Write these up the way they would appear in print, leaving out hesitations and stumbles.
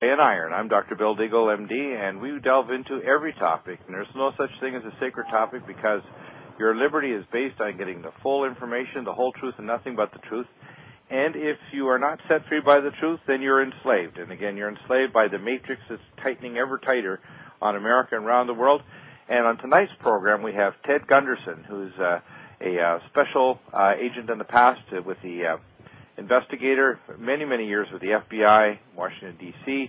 and Iron. I'm Dr. Bill Deagle, MD, and we delve into every topic. And there's no such thing as a sacred topic because your liberty is based on getting the full information, the whole truth, and nothing but the truth. And if you are not set free by the truth, then you're enslaved. And again, you're enslaved by the matrix that's tightening ever tighter on America and around the world. And on tonight's program, we have Ted Gunderson, who's a special agent in the past with the investigator, many years with the FBI, Washington, D.C.,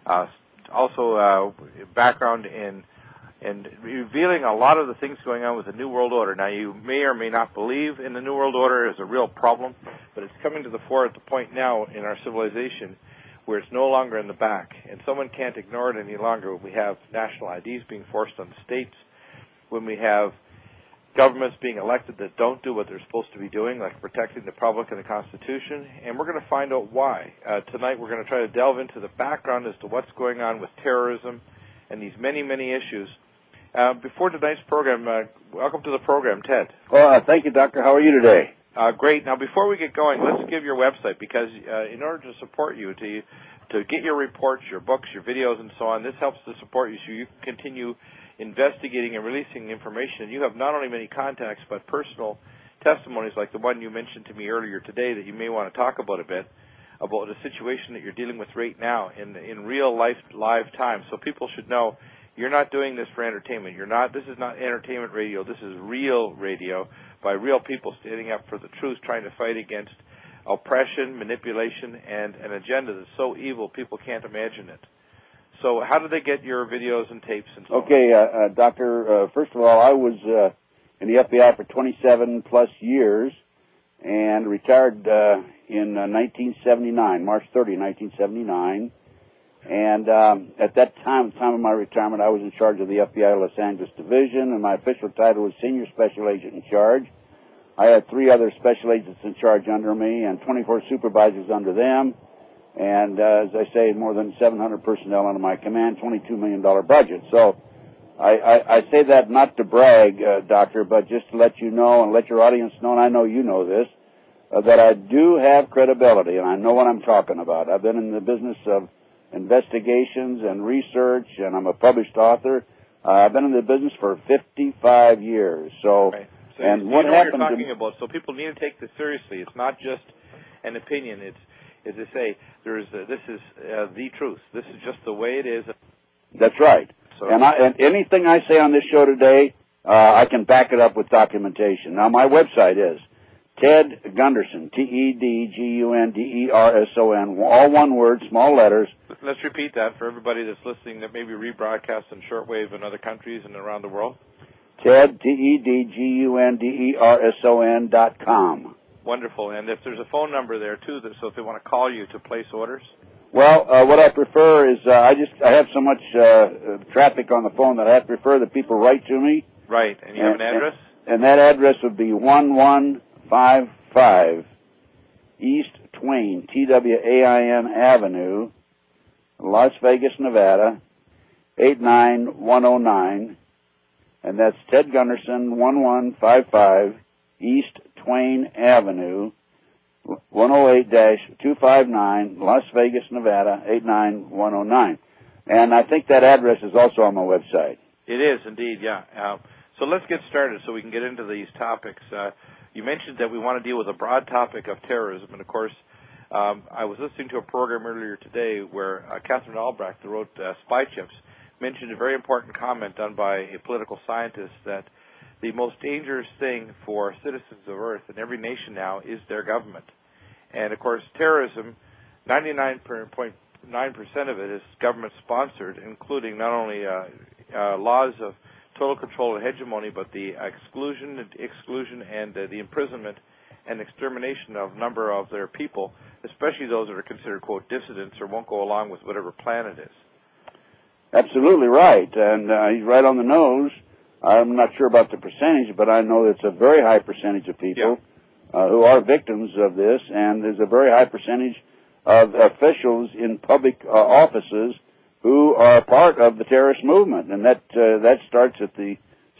also background in revealing a lot of the things going on with the New World Order. Now, you may or may not believe in the New World Order as a real problem, but it's coming to the fore at the point now in our civilization where it's no longer in the back, and someone can't ignore it any longer when we have national IDs being forced on the states, when we have governments being elected that don't do what they're supposed to be doing, like protecting the public and the Constitution, and we're going to find out why. Tonight we're going to try to delve into the background as to what's going on with terrorism and these many issues. Before tonight's program, welcome to the program, Ted. Well, thank you, Doctor. How are you today? Great. Now, before we get going, let's give your website, because in order to support you, to get your reports, your books, your videos, and so on, this helps to support you so you can continue investigating and releasing information. You have not only many contacts, but personal testimonies like the one you mentioned to me earlier today that you may want to talk about a bit, about the situation that you're dealing with right now in real life, live time. So people should know you're not doing this for entertainment. This is not entertainment radio. This is real radio by real people standing up for the truth, trying to fight against oppression, manipulation, and an agenda that's so evil people can't imagine it. So how do they get your videos and tapes and so on? Okay, Doctor, first of all, I was in the FBI for 27-plus years and retired in 1979, March 30, 1979. And at that time, the time of my retirement, I was in charge of the FBI Los Angeles Division, and my official title was Senior Special Agent in Charge. I had 3 other special agents in charge under me and 24 supervisors under them. And as I say, more than 700 personnel under my command, $22 million budget. So I say that not to brag, Doctor, but just to let you know and let your audience know, and I know you know this, that I do have credibility, and I know what I'm talking about. I've been in the business of investigations and research, and I'm a published author. I've been in the business for 55 years. So, right. So and you what know what happened you're talking about. So people need to take this seriously. It's not just an opinion. It's, as they say, this is the truth. This is just the way it is. That's right. So, and anything I say on this show today, I can back it up with documentation. Now, my website is Ted Gunderson, TEDGUNDERSON, all one word, small letters. Let's repeat that for everybody that's listening that may be rebroadcast in shortwave in other countries and around the world. Ted, TEDGUNDERSON.com. Wonderful. And if there's a phone number there, too, so if they want to call you to place orders? Well, what I prefer is I have so much traffic on the phone that I prefer that people write to me. Right. And you have an address? And that address would be 1155 East Twain, TWAIN Avenue, Las Vegas, Nevada, 89109. And that's Ted Gunderson, 1155 East Twain Avenue, 108-259, Las Vegas, Nevada, 89109. And I think that address is also on my website. It is, indeed, yeah. So let's get started so we can get into these topics. You mentioned that we want to deal with a broad topic of terrorism, and of course, I was listening to a program earlier today where Catherine Albrecht, who wrote Spy Chips, mentioned a very important comment done by a political scientist that the most dangerous thing for citizens of Earth in every nation now is their government. And, of course, terrorism, 99.9% of it is government-sponsored, including not only laws of total control and hegemony, but the exclusion, and the imprisonment and extermination of a number of their people, especially those that are considered, quote, dissidents or won't go along with whatever plan it is. Absolutely right. And he's right on the nose. I'm not sure about the percentage, but I know it's a very high percentage of people who are victims of this, and there's a very high percentage of officials in public offices who are part of the terrorist movement, and that starts at the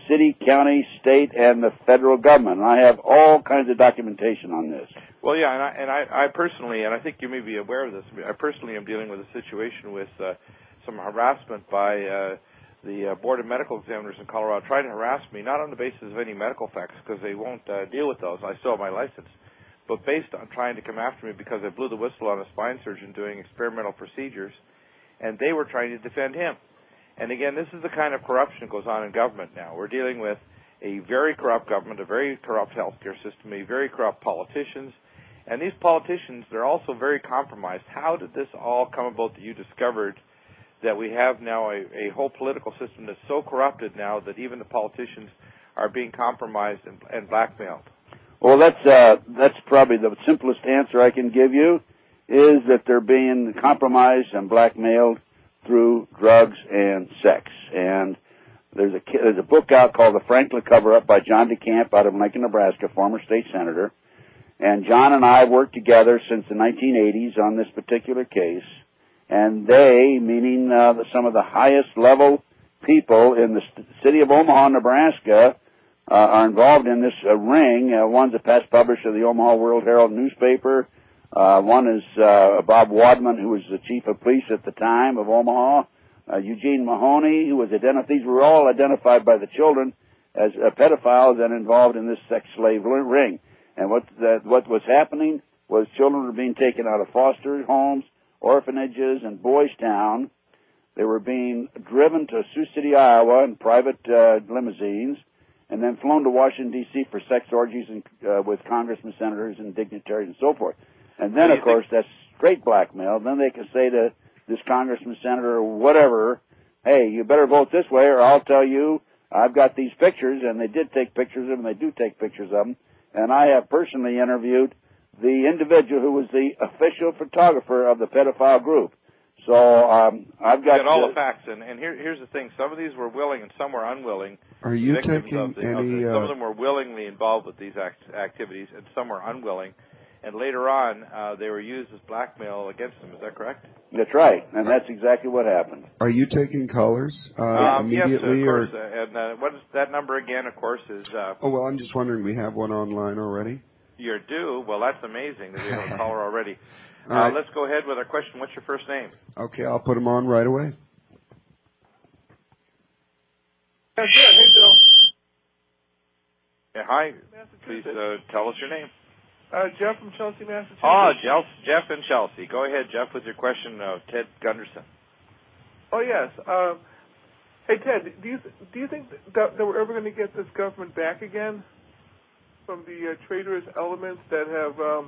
city, county, state, and the federal government. And I have all kinds of documentation on this. Well, yeah, and I personally, and I think you may be aware of this, I personally am dealing with a situation with some harassment by the Board of Medical Examiners in Colorado, trying to harass me, not on the basis of any medical facts, because they won't deal with those. I still have my license. But based on trying to come after me because I blew the whistle on a spine surgeon doing experimental procedures, and they were trying to defend him. And again, this is the kind of corruption that goes on in government now. We're dealing with a very corrupt government, a very corrupt healthcare system, a very corrupt politicians. And these politicians, they're also very compromised. How did this all come about that you discovered that we have now a whole political system that's so corrupted now that even the politicians are being compromised and blackmailed? Well, that's probably the simplest answer I can give you, is that they're being compromised and blackmailed through drugs and sex. And there's a book out called The Franklin Cover-Up by John DeCamp out of Lincoln, Nebraska, former state senator. And John and I have worked together since the 1980s on this particular case. And they, meaning some of the highest level people in the city of Omaha, Nebraska, are involved in this ring. One's a past publisher of the Omaha World Herald newspaper. One is Bob Wadman, who was the chief of police at the time of Omaha. Eugene Mahoney, who was identified. These were all identified by the children as pedophiles and involved in this sex slave ring. And what was happening was children were being taken out of foster homes, orphanages, and Boys Town. They were being driven to Sioux City, Iowa in private limousines, and then flown to Washington, D.C. for sex orgies with congressmen, senators, and dignitaries and so forth. And then, of course, that's great blackmail. Then they can say to this congressman, senator, or whatever, hey, you better vote this way or I'll tell you I've got these pictures, and they did take pictures of them, they do take pictures of them. And I have personally interviewed the individual who was the official photographer of the pedophile group. So I've got all the facts, and here's the thing: some of these were willing, and some were unwilling. Are you taking any? Some of them were willingly involved with these activities, and some were unwilling. And later on, they were used as blackmail against them. Is that correct? That's right, and that's exactly what happened. Are you taking callers immediately? Yes, of course. And what is that number again? Of course, is. Oh well, I'm just wondering. We have one online already. You're due. Well, that's amazing that we have a caller already. Right. Let's go ahead with our question. What's your first name? Okay, I'll put him on right away. Hey, Bill. Yeah, hi. Please tell us your name. Jeff from Chelsea, Massachusetts. Oh, Jeff in Chelsea. Go ahead, Jeff, with your question of Ted Gunderson. Oh, yes. Hey, Ted, do you think that we're ever going to get this government back again from the traitorous elements that have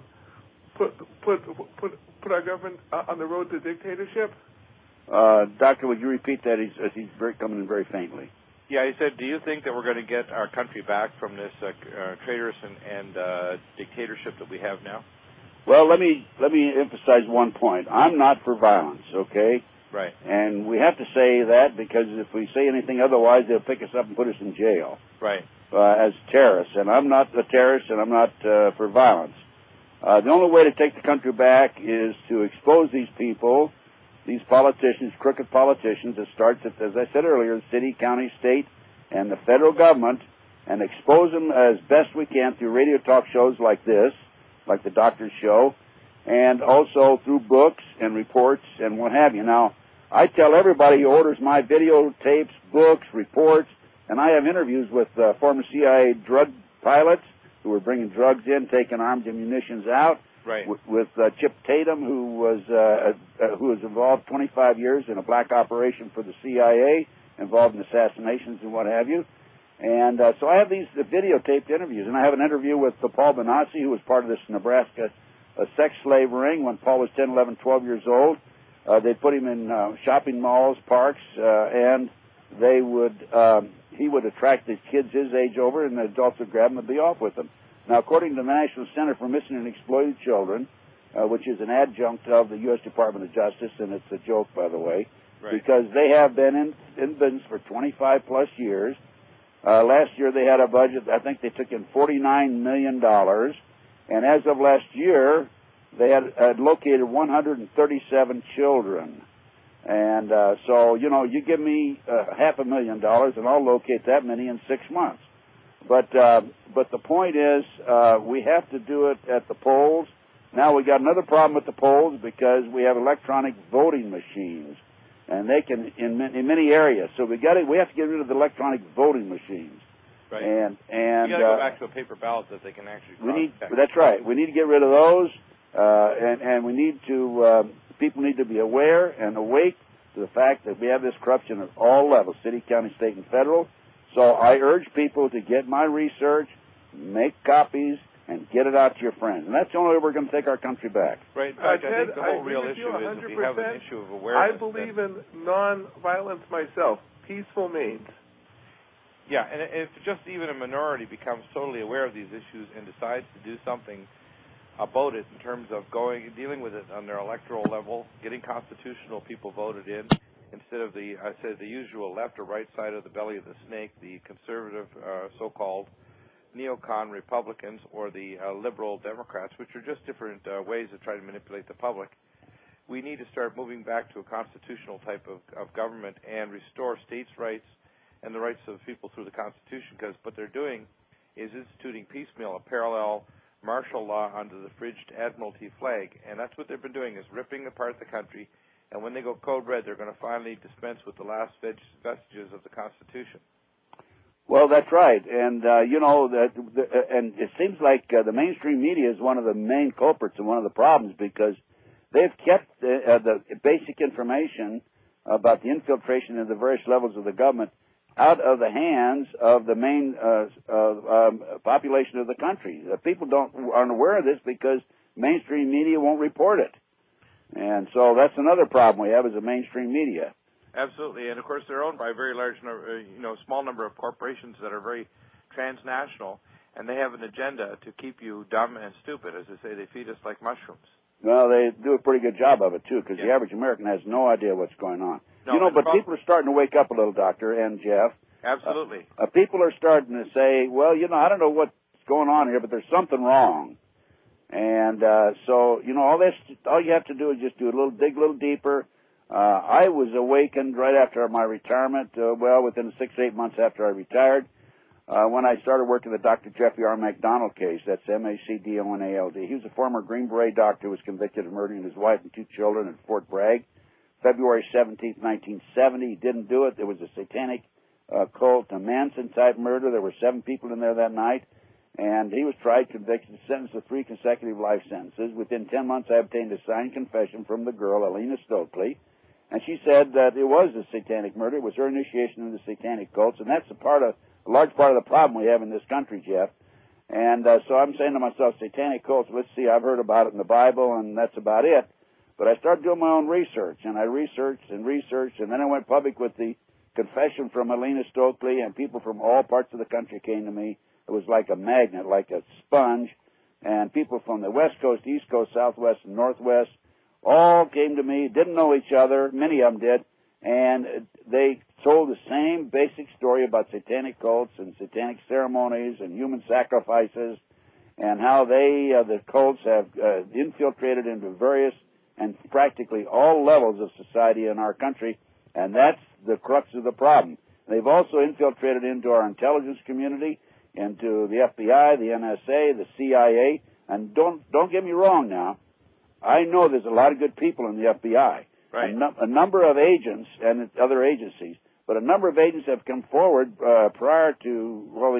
put our government on the road to dictatorship? Doctor, would you repeat that? He's coming in very faintly. Yeah, he said, do you think that we're going to get our country back from this traitorous and dictatorship that we have now? Well, let me emphasize one point. I'm not for violence, okay? Right. And we have to say that because if we say anything otherwise, they'll pick us up and put us in jail. Right. As terrorists. And I'm not a terrorist, and I'm not for violence. The only way to take the country back is to expose these people, these politicians, crooked politicians. It starts at, as I said earlier, the city, county, state, and the federal government, and expose them as best we can through radio talk shows like this, like the Doctor's Show, and also through books and reports and what have you. Now, I tell everybody who orders my videotapes, books, reports, and I have interviews with former CIA drug pilots who were bringing drugs in, taking arms and munitions out. Right. With Chip Tatum, who was involved 25 years in a black operation for the CIA, involved in assassinations and what have you. And so I have these videotaped interviews, and I have an interview with Paul Benassi, who was part of this Nebraska sex slave ring when Paul was 10, 11, 12 years old. They put him in shopping malls, parks, and he would attract the kids his age over, and the adults would grab him and be off with them. Now, according to the National Center for Missing and Exploited Children, which is an adjunct of the U.S. Department of Justice, and it's a joke, by the way, right, because they have been in business for 25-plus years. Last year they had a budget, I think they took in $49 million, and as of last year, they had located 137 children. And so, you give me $500,000 and I'll locate that many in 6 months. But the point is, we have to do it at the polls. Now we got another problem with the polls because we have electronic voting machines, and they can in many areas. So we have to get rid of the electronic voting machines. Right. And we got to go back to a paper ballot that they can actually. That's right. We need to get rid of those, and we need to. People need to be aware and awake to the fact that we have this corruption at all levels, city, county, state, and federal. So I urge people to get my research, make copies, and get it out to your friends. And that's the only way we're going to take our country back. Right. In fact, I think the whole real issue is that we have an issue of awareness. I believe in non-violence myself, peaceful means. Yeah, and if just even a minority becomes totally aware of these issues and decides to do something about it in terms of dealing with it on their electoral level, getting constitutional people voted in, instead of the usual left or right side of the belly of the snake, the conservative so-called neocon Republicans or the liberal Democrats, which are just different ways of trying to manipulate the public. We need to start moving back to a constitutional type of government and restore states' rights and the rights of people through the Constitution, because what they're doing is instituting piecemeal a parallel martial law under the fridged Admiralty flag, and that's what they've been doing, is ripping apart the country, and when they go code red, they're going to finally dispense with the last vestiges of the Constitution. Well, that's right, and and it seems like the mainstream media is one of the main culprits and one of the problems, because they've kept the basic information about the infiltration of the various levels of the government out of the hands of the main population of the country. People aren't aware of this because mainstream media won't report it, and so that's another problem we have as a mainstream media. Absolutely, and of course they're owned by a very large, small number of corporations that are very transnational, and they have an agenda to keep you dumb and stupid. As they say, they feed us like mushrooms. Well, they do a pretty good job of it too, because the average American has no idea what's going on. No, but people are starting to wake up a little, Doctor and Jeff. Absolutely. People are starting to say, well, I don't know what's going on here, but there's something wrong. And so, all you have to do is just dig a little deeper. I was awakened right after my retirement, within 6 to 8 months after I retired, when I started working the Dr. Jeffrey R. MacDonald case. That's MacDonald. He was a former Green Beret doctor who was convicted of murdering his wife and 2 children at Fort Bragg. February 17th, 1970. He didn't do it. There was a satanic cult, a Manson-type murder. There were 7 people in there that night. And he was tried, convicted, sentenced to 3 consecutive life sentences. Within 10 months, I obtained a signed confession from the girl, Alina Stokely. And she said that it was a satanic murder. It was her initiation into satanic cults. And that's a large part of the problem we have in this country, Jeff. And so I'm saying to myself, satanic cults, let's see, I've heard about it in the Bible, and that's about it. But I started doing my own research, and I researched, and then I went public with the confession from Alina Stokely, and people from all parts of the country came to me. It was like a magnet, like a sponge, and people from the West Coast, East Coast, Southwest, and Northwest all came to me, didn't know each other, many of them did, and they told the same basic story about satanic cults and satanic ceremonies and human sacrifices, and how the cults have infiltrated into various and practically all levels of society in our country, and that's the crux of the problem. They've also infiltrated into our intelligence community, into the FBI, the NSA, the CIA, and don't get me wrong now, I know there's a lot of good people in the FBI, right. A number of agents and other agencies, but a number of agents have come forward prior to,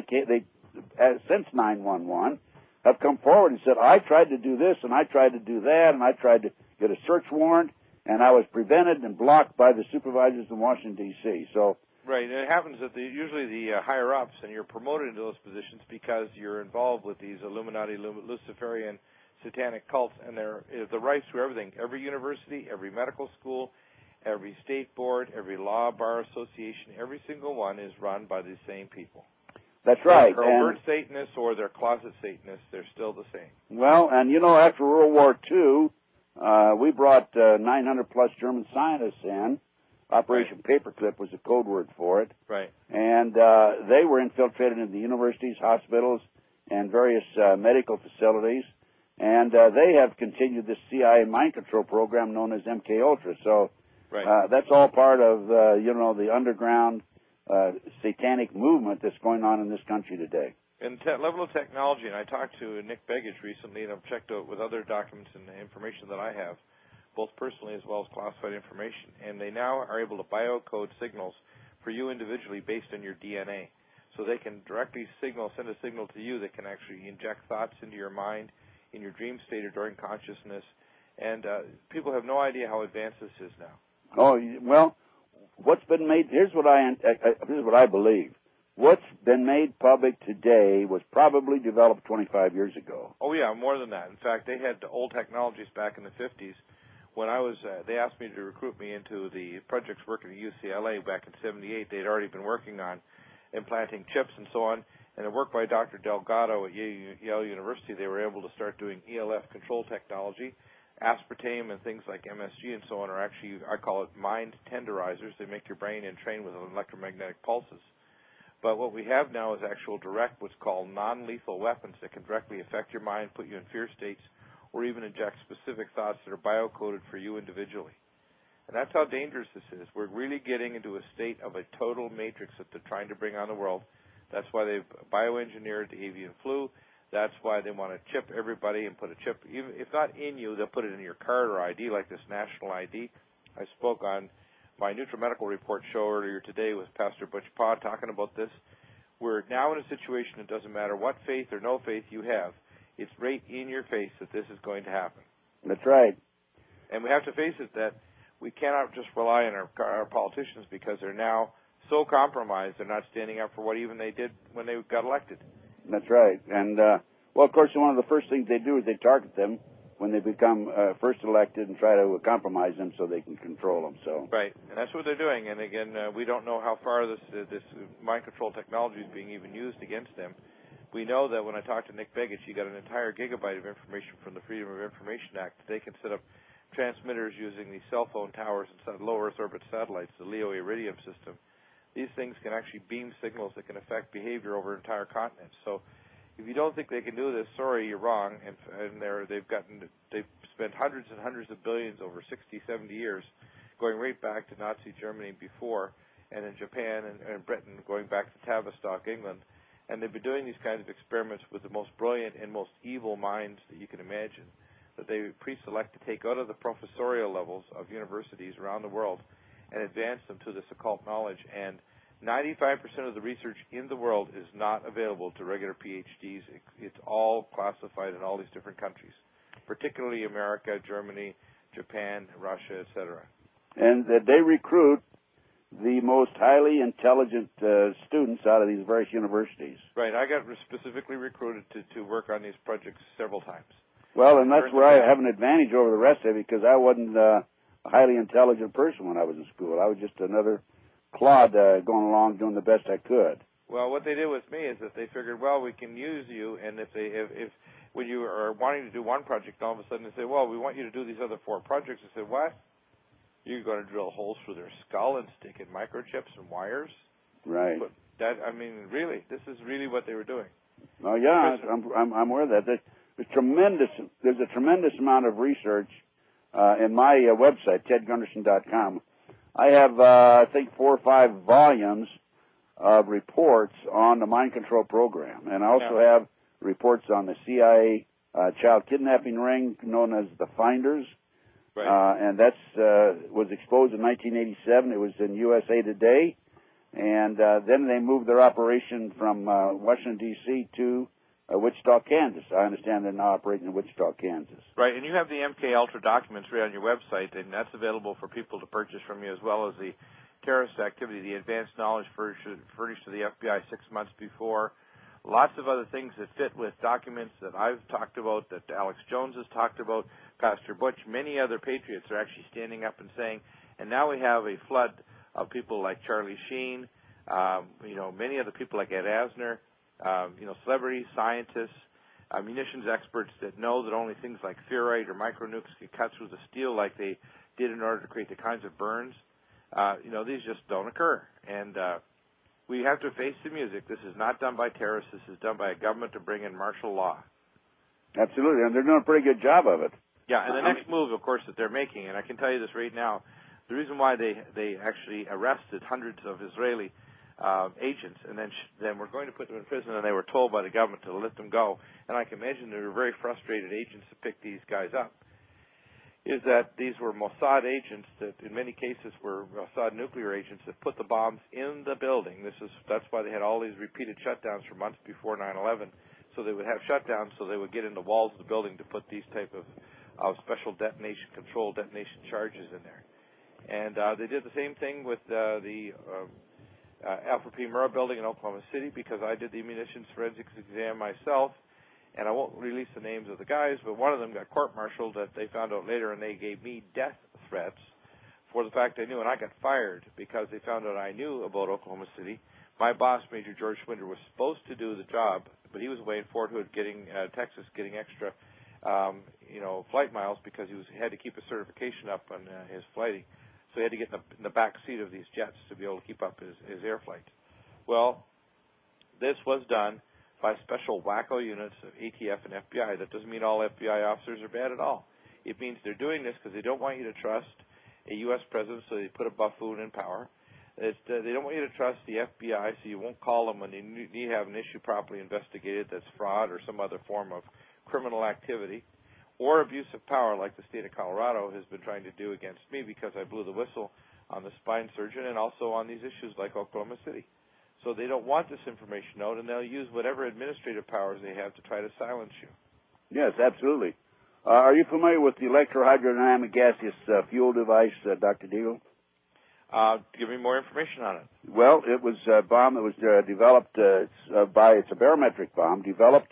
since 9/11, have come forward and said, I tried to do this, and I tried to do that, and I tried to get a search warrant, and I was prevented and blocked by the supervisors in Washington, D.C. So, right, and it happens that usually the higher-ups, and you're promoted into those positions because you're involved with these Illuminati, Luciferian, satanic cults, and the rights to everything. Every university, every medical school, every state board, every law, bar association, every single one is run by the same people. That's right. They're overt Satanists or they're closet Satanists. They're still the same. Well, and after World War II, we brought 900-plus German scientists in. Operation Paperclip was the code word for it. Right. And they were infiltrated into the universities, hospitals, and various medical facilities. And they have continued this CIA mind control program known as MK Ultra. So Right. That's all part of, the underground satanic movement that's going on in this country today. And level of technology, and I talked to Nick Begich recently, and I've checked out with other documents and information that I have, both personally as well as classified information, and they now are able to biocode signals for you individually based on your DNA. So they can directly send a signal to you that can actually inject thoughts into your mind in your dream state or during consciousness. And people have no idea how advanced this is now. Oh, well, what's been made, here's what I believe. What's been made public today was probably developed 25 years ago. Oh, yeah, more than that. In fact, they had old technologies back in the 50s. When I was, they asked me to recruit me into the projects working at UCLA back in 78. They'd already been working on implanting chips and so on. And a work by Dr. Delgado at Yale University, they were able to start doing ELF control technology. Aspartame and things like MSG and so on are actually, I call it mind tenderizers. They make your brain entrain with electromagnetic pulses. But what we have now is actual direct, what's called non-lethal weapons that can directly affect your mind, put you in fear states, or even inject specific thoughts that are biocoded for you individually. And that's how dangerous this is. We're really getting into a state of a total matrix that they're trying to bring on the world. That's why they've bioengineered the avian flu. That's why they want to chip everybody and put a chip, even if not in you, they'll put it in your card or ID, like this national ID. I spoke on my NutriMedical Report show earlier today with Pastor Butch Pod talking about this. We're now in a situation it doesn't matter what faith or no faith you have. It's right in your face that this is going to happen. That's right. And we have to face it that we cannot just rely on our politicians because they're now so compromised they're not standing up for what even they did when they got elected. That's right. And, of course, one of the first things they do is they target them when they become first elected and try to compromise them so they can control them. So right, and that's what they're doing. And again, we don't know how far this mind control technology is being even used against them. We know that when I talked to Nick Begich, he got an entire gigabyte of information from the Freedom of Information Act. They can set up transmitters using these cell phone towers and low Earth orbit satellites, the LEO Iridium system. These things can actually beam signals that can affect behavior over entire continents. So if you don't think they can do this, sorry, you're wrong. And they've spent hundreds and hundreds of billions over 60, 70 years, going right back to Nazi Germany before, and in Japan and Britain, going back to Tavistock, England. And they've been doing these kinds of experiments with the most brilliant and most evil minds that you can imagine, that they pre-select to take out of the professorial levels of universities around the world and advance them to this occult knowledge. And 95% of the research in the world is not available to regular PhDs. It's all classified in all these different countries, particularly America, Germany, Japan, Russia, etc. And they recruit the most highly intelligent students out of these various universities. Right. I got specifically recruited to work on these projects several times. Well, and that's where I have an advantage over the rest of it because I wasn't a highly intelligent person when I was in school. I was just another clod going along doing the best I could. Well, what they did with me is that they figured, well, we can use you, and if when you are wanting to do one project, all of a sudden they say, well, we want you to do these other 4 projects. I said, what? You're going to drill holes through their skull and stick in microchips and wires? Right. But really, this is really what they were doing. Oh, yeah, I'm aware of that. There's a tremendous amount of research in my website, tedgunderson.com. I have, I think, 4 or 5 volumes of reports on the mind control program. And I also have reports on the CIA child kidnapping ring known as the Finders. Right. And that was exposed in 1987. It was in USA Today. And then they moved their operation from Washington, D.C. to Wichita, Kansas. I understand they're now operating in Wichita, Kansas. Right, and you have the MK Ultra documents right on your website, and that's available for people to purchase from you, as well as the terrorist activity, the advanced knowledge furnished to the FBI 6 months before. Lots of other things that fit with documents that I've talked about, that Alex Jones has talked about, Pastor Butch, many other patriots are actually standing up and saying, and now we have a flood of people like Charlie Sheen, many other people like Ed Asner, celebrities, scientists, munitions experts that know that only things like ferrite or micronukes can cut through the steel like they did in order to create the kinds of burns. These just don't occur. And we have to face the music. This is not done by terrorists. This is done by a government to bring in martial law. Absolutely, and they're doing a pretty good job of it. Yeah, and the next move, of course, that they're making, and I can tell you this right now, The reason why they actually arrested hundreds of Israeli agents and then were going to put them in prison, and they were told by the government to let them go. And I can imagine there were very frustrated agents to pick these guys up. Is that these were Mossad agents that, in many cases, were Mossad nuclear agents that put the bombs in the building. That's why they had all these repeated shutdowns for months before 9/11. So they would have shutdowns, so they would get in the walls of the building to put these type of special controlled detonation charges in there. And they did the same thing with the Alfred P. Murrah building in Oklahoma City, because I did the munitions forensics exam myself. And I won't release the names of the guys, but one of them got court-martialed that they found out later, and they gave me death threats for the fact I knew. And I got fired because they found out I knew about Oklahoma City. My boss, Major George Schwinder, was supposed to do the job, but he was away in Fort Hood, Texas, getting extra, flight miles because he had to keep his certification up on his flighting. So he had to get in the back seat of these jets to be able to keep up his air flights. Well, this was done by special wacko units of ATF and FBI. That doesn't mean all FBI officers are bad at all. It means they're doing this because they don't want you to trust a U.S. president, so they put a buffoon in power. They don't want you to trust the FBI, so you won't call them when you need to have an issue properly investigated that's fraud or some other form of criminal activity, or abuse of power like the state of Colorado has been trying to do against me because I blew the whistle on the spine surgeon and also on these issues like Oklahoma City. So they don't want this information out, and they'll use whatever administrative powers they have to try to silence you. Yes, absolutely. Are you familiar with the electrohydrodynamic gaseous fuel device, Dr. Deagle? Give me more information on it. Well, it was a bomb that was developed it's a barometric bomb developed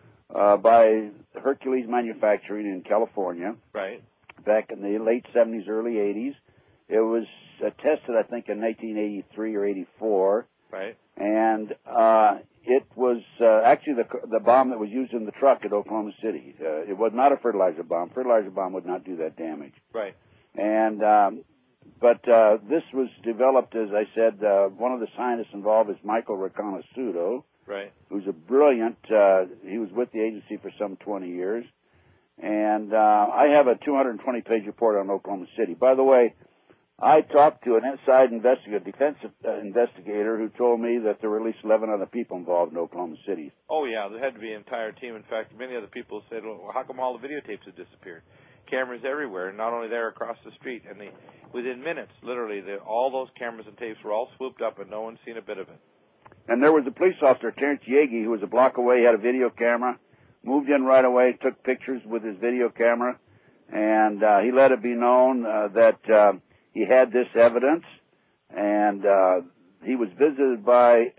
by Hercules Manufacturing in California. Right. Back in the late 70s, early 80s. It was tested, I think, in 1983 or 84. Right. And it was actually the bomb that was used in the truck at Oklahoma City. It was not a fertilizer bomb. Fertilizer bomb would not do that damage. Right. And but this was developed, as I said, one of the scientists involved is Michael Riconoscuto. Right. Who's a brilliant, he was with the agency for some 20 years. And I have a 220-page report on Oklahoma City. By the way, I talked to an inside defense investigator who told me that there were at least 11 other people involved in Oklahoma City. Oh, yeah, there had to be an entire team. In fact, many other people said, well, how come all the videotapes have disappeared? Cameras everywhere, and not only there, across the street. And within minutes, literally, all those cameras and tapes were all swooped up, and no one's seen a bit of it. And there was a police officer, Terrence Yagi, who was a block away, had a video camera, moved in right away, took pictures with his video camera, and he let it be known that he had this evidence, and he was visited by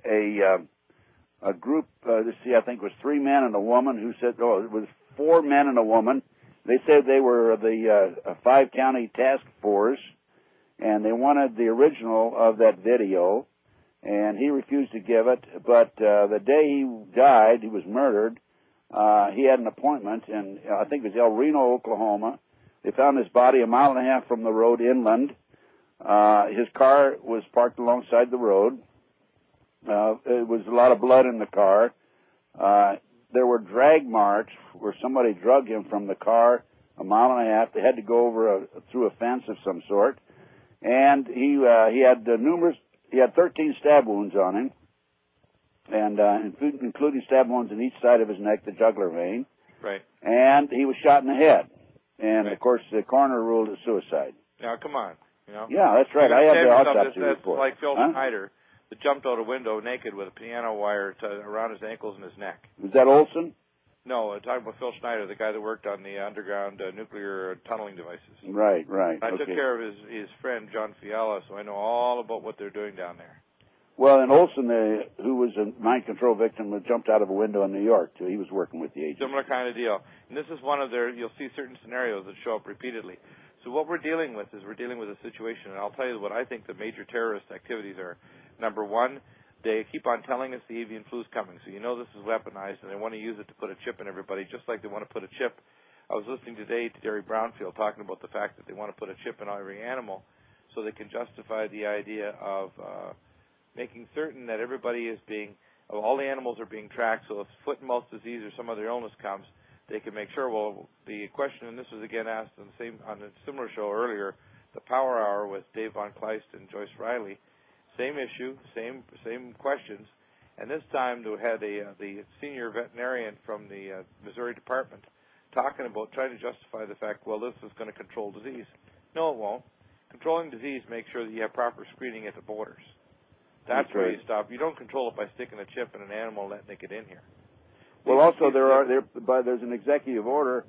a group, I think it was 3 men and a woman who said, it was 4 men and a woman. They said they were the 5-county task force, and they wanted the original of that video, and he refused to give it. But the day he died, he was murdered, he had an appointment in, I think it was El Reno, Oklahoma. They found his body a mile and a half from the road inland. His car was parked alongside the road. There was a lot of blood in the car. There were drag marks where somebody drug him from the car a mile and a half. They had to go over through a fence of some sort. And he had 13 stab wounds on him, and including stab wounds in each side of his neck, the jugular vein. Right. And he was shot in the head. And, right. Of course, the coroner ruled it suicide. Now, come on. Yeah, that's right. I have the autopsy report. That's like Phil Schneider that jumped out a window naked with a piano wire around his ankles and his neck. Was that Olson? No, I'm talking about Phil Schneider, the guy that worked on the underground nuclear tunneling devices. Right. I took care of his friend, John Fiala, so I know all about what they're doing down there. Well, and Olson, who was a mind control victim, jumped out of a window in New York, too. He was working with the agency. Similar kind of deal. And this is one of you'll see certain scenarios that show up repeatedly. So what we're dealing with is a situation, and I'll tell you what I think the major terrorist activities are. Number one, they keep on telling us the avian flu is coming. So you know this is weaponized, and they want to use it to put a chip in everybody, just like they want to put a chip. I was listening today to Jerry Brownfield talking about the fact that they want to put a chip in every animal so they can justify the idea of making certain that everybody is all the animals are being tracked, so if foot and mouth disease or some other illness comes, they can make sure. Well, the question, and this was again asked on a similar show earlier the Power Hour with Dave Von Kleist and Joyce Riley. Same issue, same questions, and this time they had the senior veterinarian from the Missouri Department talking about trying to justify the fact, well, this is going to control disease. No, it won't. Controlling disease makes sure that you have proper screening at the borders. That's where you stop. You don't control it by sticking a chip in an animal and letting it get in here. Well, also there's an executive order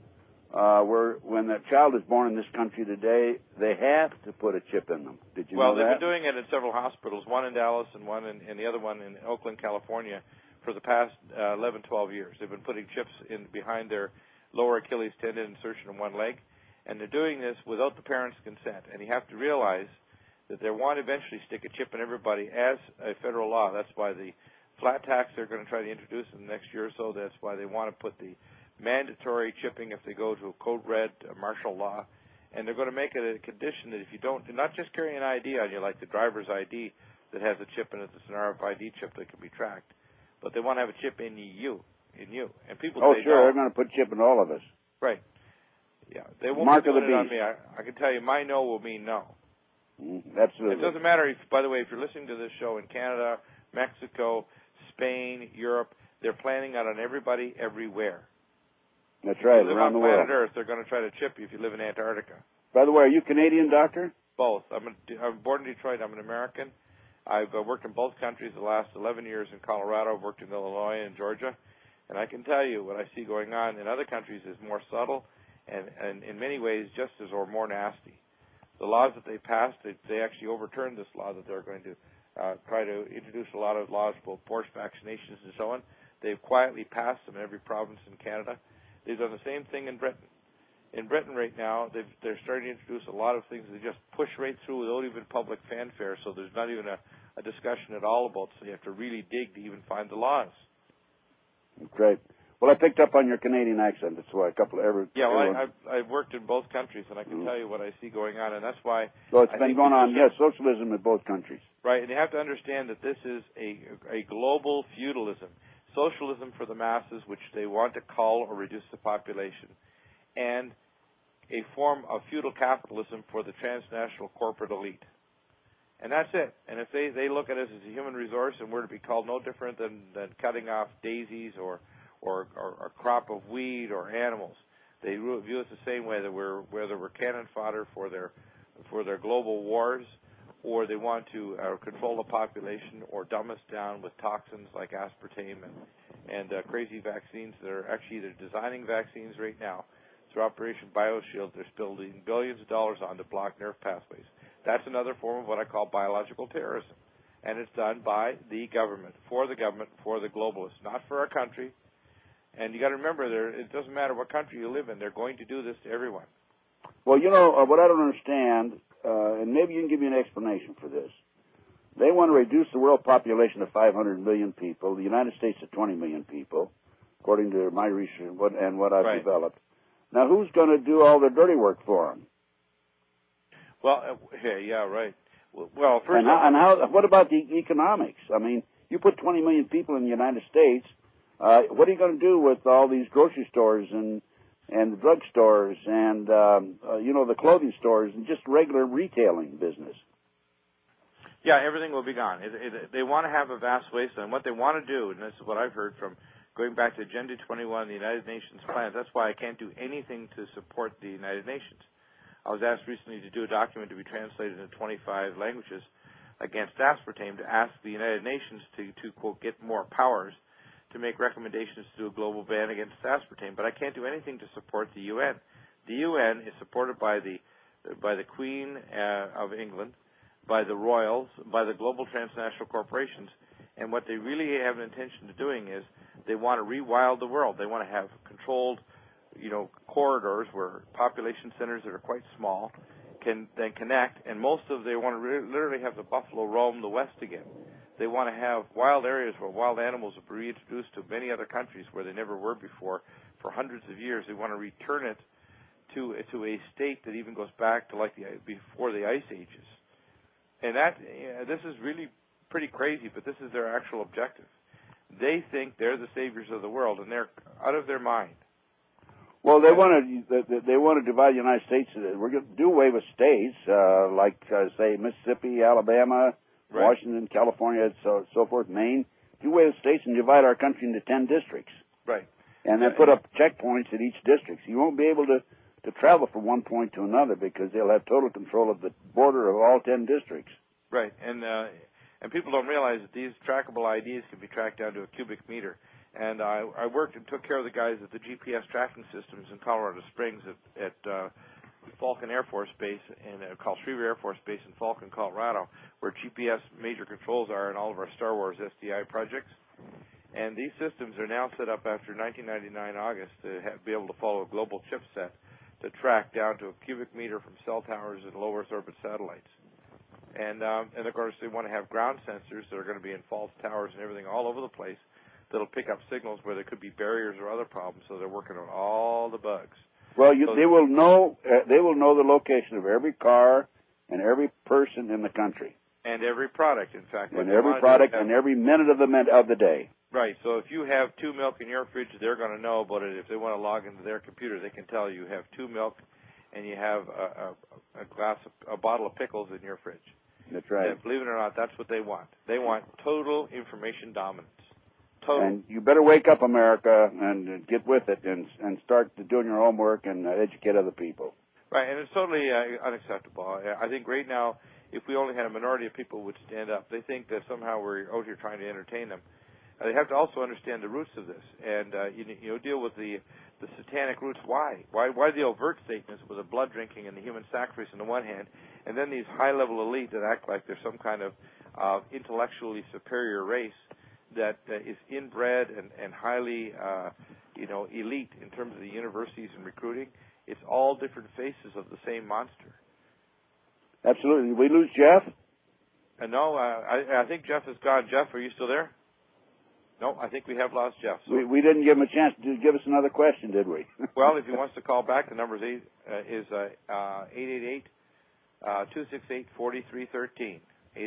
where when a child is born in this country today, they have to put a chip in them. Did you know that? Well, they've been doing it in several hospitals, one in Dallas and one and the other one in Oakland, California, for the past 11, 12 years. They've been putting chips in behind their lower Achilles tendon insertion in one leg, and they're doing this without the parents' consent. And you have to realize that they want to eventually stick a chip in everybody as a federal law. That's why the flat tax they're going to try to introduce in the next year or so. That's why they want to put the mandatory chipping if they go to a code red martial law. And they're going to make it a condition that if you don't, not just carry an ID on you like the driver's ID that has a chip in it, that's an RFID chip that can be tracked, but they want to have a chip in you. And people say, sure, no. they're going to put chip in all of us. Right. Yeah, they won't Mark be doing of the it on beast. me. I can tell you, my no will mean no. Absolutely. It doesn't matter if, by the way, if you're listening to this show in Canada, Mexico, Spain, Europe, they're planning that on everybody everywhere. That's right, if you live around on the planet world. Earth, they're going to try to chip you if you live in Antarctica. By the way, are you Canadian, doctor? Both. I'm born in Detroit. I'm an American. I've worked in both countries the last 11 years in Colorado. I've worked in Illinois and Georgia. And I can tell you what I see going on in other countries is more subtle and in many ways just as or more nasty. The laws that they passed, they actually overturned this law that they're going to try to introduce a lot of laws about forced vaccinations and so on. They've quietly passed them in every province in Canada. They've done the same thing in Britain. In Britain right now, they're starting to introduce a lot of things that just push right through without even public fanfare, so there's not even a discussion at all about it, so you have to really dig to even find the laws. Great. Well, I picked up on your Canadian accent. That's why I've worked in both countries, and I can tell you what I see going on, and that's why. So it's been going on, yes, socialism in both countries. Right, and you have to understand that this is a global feudalism. Socialism for the masses, which they want to cull or reduce the population, and a form of feudal capitalism for the transnational corporate elite. And that's it. And if they look at us as a human resource and we're to be called no different than cutting off daisies or a crop of weed or animals, they view us the same way, that whether we're cannon fodder for their global wars, or they want to control the population or dumb us down with toxins like aspartame and crazy vaccines that are actually they're designing vaccines right now through Operation BioShield. They're spending billions of dollars on to block nerve pathways. That's another form of what I call biological terrorism. And it's done by the government, for the globalists, not for our country. And you got to remember, it doesn't matter what country you live in, they're going to do this to everyone. Well, what I don't understand, and maybe you can give me an explanation for this. They want to reduce the world population to 500 million people, the United States to 20 million people, according to my research and what I've developed. Now, who's going to do all the dirty work for them? Well, right. Well, first what about the economics? I mean, you put 20 million people in the United States. What are you going to do with all these grocery stores and the drug stores and the clothing stores and just regular retailing business? Yeah, everything will be gone. They want to have a vast wasteland. What they want to do, and this is what I've heard from going back to Agenda 21, the United Nations plans. That's why I can't do anything to support the United Nations. I was asked recently to do a document to be translated into 25 languages against aspartame to ask the United Nations to quote, get more powers to make recommendations to do a global ban against aspartame. But I can't do anything to support the UN. The UN is supported by the Queen of England, by the royals, by the global transnational corporations. And what they really have an intention of doing is they want to rewild the world. They want to have controlled corridors where population centers that are quite small can then connect, and they want to literally have the buffalo roam the West again. They want to have wild areas where wild animals are reintroduced to many other countries where they never were before for hundreds of years. They want to return it to a state that even goes back to before the Ice Ages. And this is really pretty crazy, but this is their actual objective. They think they're the saviors of the world, and they're out of their mind. Well, they want to divide the United States. We're going to do away with states like, say, Mississippi, Alabama, right, Washington, California, so forth, Maine. Do away with states and divide our country into 10 districts. Right. And then put up checkpoints at each district. So you won't be able to travel from one point to another because they'll have total control of the border of all 10 districts. Right. And people don't realize that these trackable IDs can be tracked down to a cubic meter. And I worked and took care of the guys at the GPS tracking systems in Colorado Springs at Falcon Air Force Base and called Schriever Air Force Base in Falcon, Colorado, where GPS major controls are in all of our Star Wars SDI projects. And these systems are now set up after 1999 August to be able to follow a global chipset to track down to a cubic meter from cell towers and low Earth orbit satellites. And of course, they want to have ground sensors that are going to be in false towers and everything all over the place that'll pick up signals where there could be barriers or other problems. So they're working on all the bugs. Well, they will know the location of every car and every person in the country, and every product, in fact, and every product and every minute of the day. Right. So if you have 2 milk in your fridge, they're going to know about it. If they want to log into their computer, they can tell you have 2 milk and you have a bottle of pickles in your fridge. That's right. And believe it or not, that's what they want. They want total information dominance. Total. And you better wake up, America, and get with it and start doing your homework and educate other people. Right, and it's totally unacceptable. I think right now, if we only had a minority of people who would stand up, they think that somehow we're out here trying to entertain them. They have to also understand the roots of this, and deal with the satanic roots. Why the overt statements with the blood drinking and the human sacrifice on the one hand, and then these high-level elite that act like they're some kind of intellectually superior race that is inbred and highly, elite in terms of the universities and recruiting. It's all different faces of the same monster. Absolutely. Did we lose Jeff? No, I think Jeff is gone. Jeff, are you still there? No, I think we have lost Jeff. So. We didn't give him a chance to give us another question, did we? Well, if he wants to call back, the number is 888-268-4313.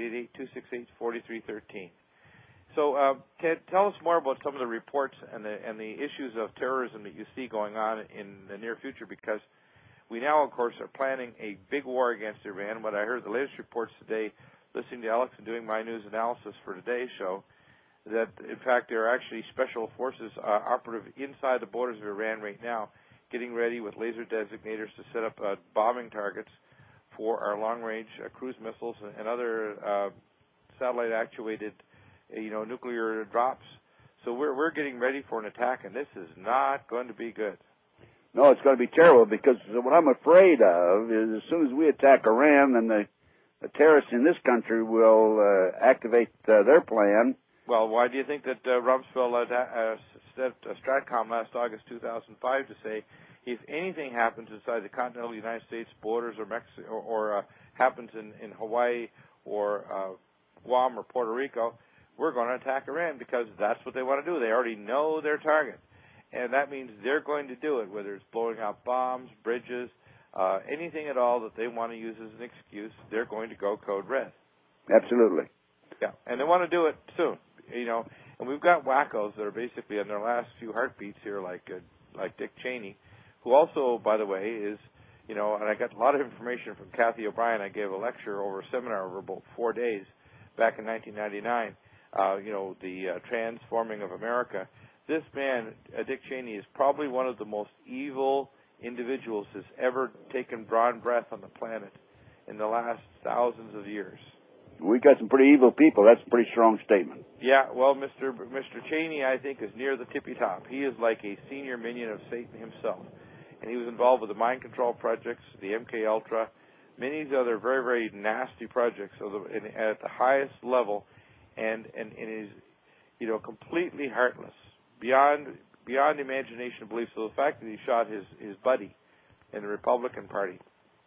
888-268-4313. So, Ted, tell us more about some of the reports and the issues of terrorism that you see going on in the near future, because we now, of course, are planning a big war against Iran. What I heard the latest reports today, listening to Alex and doing my news analysis for today's show, that, in fact, there are actually special forces operative inside the borders of Iran right now, getting ready with laser designators to set up bombing targets for our long-range cruise missiles and other satellite-actuated nuclear drops. So we're getting ready for an attack, and this is not going to be good. No, it's going to be terrible, because what I'm afraid of is as soon as we attack Iran, then the terrorists in this country will activate their plan. Well, why do you think that Rumsfeld said Stratcom last August 2005 to say, if anything happens inside the continental United States borders or Mexico, or happens in Hawaii or Guam or Puerto Rico, we're going to attack Iran, because that's what they want to do. They already know their target. And that means they're going to do it, whether it's blowing up bombs, bridges, anything at all that they want to use as an excuse, they're going to go code red. Absolutely. Yeah, and they want to do it soon, And we've got wackos that are basically on their last few heartbeats here, like Dick Cheney, who also, by the way, is, and I got a lot of information from Kathy O'Brien. I gave a lecture over a seminar over about 4 days back in 1999, the transforming of America. This man, Dick Cheney, is probably one of the most evil individuals that's ever taken drawn breath on the planet in the last thousands of years. We got some pretty evil people. That's a pretty strong statement. Yeah, well, Mr. Cheney, I think, is near the tippy top. He is like a senior minion of Satan himself. And he was involved with the mind control projects, the MK Ultra, many of the other very, very nasty projects at the highest level, and is, completely heartless, beyond imagination and belief. So the fact that he shot his buddy in the Republican Party,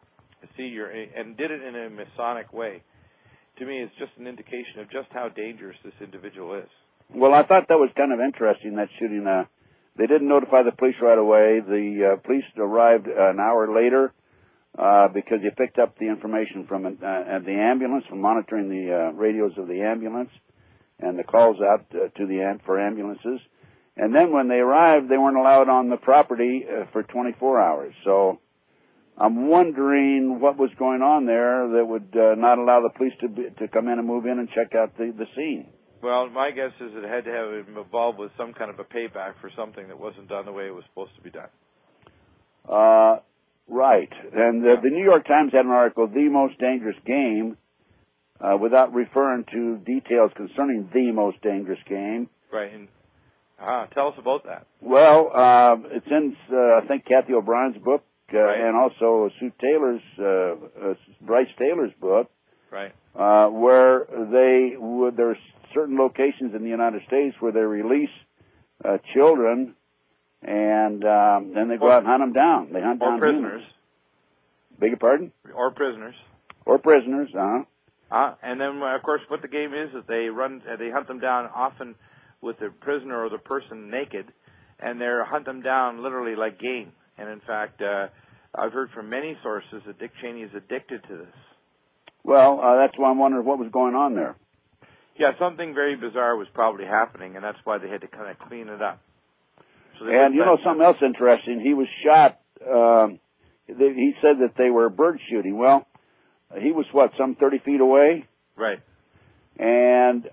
and did it in a Masonic way, to me, it's just an indication of just how dangerous this individual is. Well, I thought that was kind of interesting, that shooting. They didn't notify the police right away. The police arrived an hour later because they picked up the information from the ambulance, from monitoring the radios of the ambulance and the calls out for ambulances. And then when they arrived, they weren't allowed on the property for 24 hours. So I'm wondering what was going on there that would not allow the police to come in and move in and check out the scene. Well, my guess is it had to have been involved with some kind of a payback for something that wasn't done the way it was supposed to be done. Right. And the New York Times had an article, The Most Dangerous Game, without referring to details concerning the most dangerous game. Right. And, tell us about that. Well, it's in, I think, Kathy O'Brien's book, right. And also Bryce Taylor's book. Right. Where there's certain locations in the United States where they release children, and then they go out and hunt them down. They hunt down prisoners. Humans. Beg your pardon? Or prisoners. Or prisoners, and then, of course, what the game is they hunt them down often with the prisoner or the person naked, and they hunt them down literally like game. And in fact, I've heard from many sources that Dick Cheney is addicted to this. Well, that's why I'm wondering what was going on there. Yeah, something very bizarre was probably happening, and that's why they had to kind of clean it up. So and you know something else interesting? He was shot. He said that they were bird shooting. Well, he was some 30 feet away. Right. And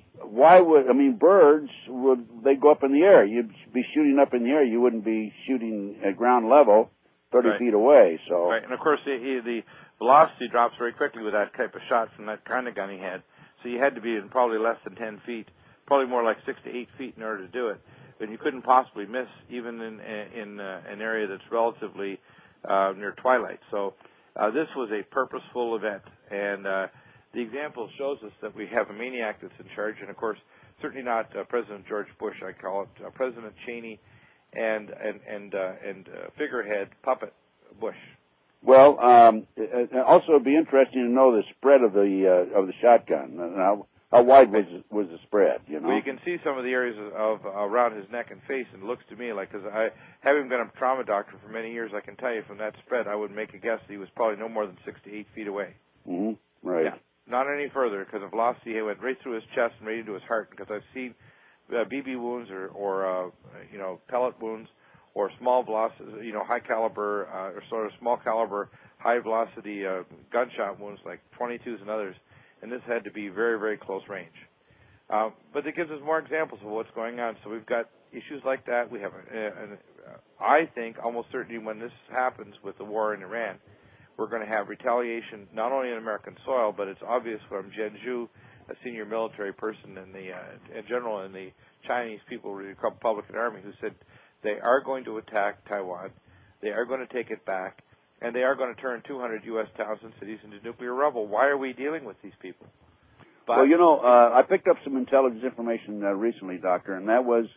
birds they go up in the air? You'd be shooting up in the air. You wouldn't be shooting at ground level, 30 right. feet away. So. Right, and of course the velocity drops very quickly with that type of shot from that kind of gun he had. So you had to be in probably less than 10 feet, probably more like 6 to 8 feet in order to do it. And you couldn't possibly miss, even in an area that's relatively near twilight. So this was a purposeful event, and the example shows us that we have a maniac that's in charge, and of course, certainly not President George Bush. I call it President Cheney and figurehead puppet Bush. Well, also it'd be interesting to know the spread of the shotgun. How wide was the spread? You know. Well, you can see some of the areas of around his neck and face, and it looks to me like, because having been a trauma doctor for many years, I can tell you from that spread, I would make a guess that he was probably no more than 6 to 8 feet away. Mm-hmm. Right. Yeah. Not any further, because the velocity went right through his chest and right into his heart. Because I've seen BB wounds or pellet wounds or small velocity, high caliber or sort of small caliber, high velocity gunshot wounds like 22s and others. And this had to be very, very close range. But it gives us more examples of what's going on. So we've got issues like that. We have, I think, almost certainly when this happens with the war in Iran, we're going to have retaliation not only on American soil, but it's obvious from Jen Zhu, a senior military person in general in the Chinese Republican Army, who said they are going to attack Taiwan, they are going to take it back, and they are going to turn 200 U.S. towns and cities into nuclear rubble. Why are we dealing with these people? But, well, I picked up some intelligence information recently, Doctor, and that was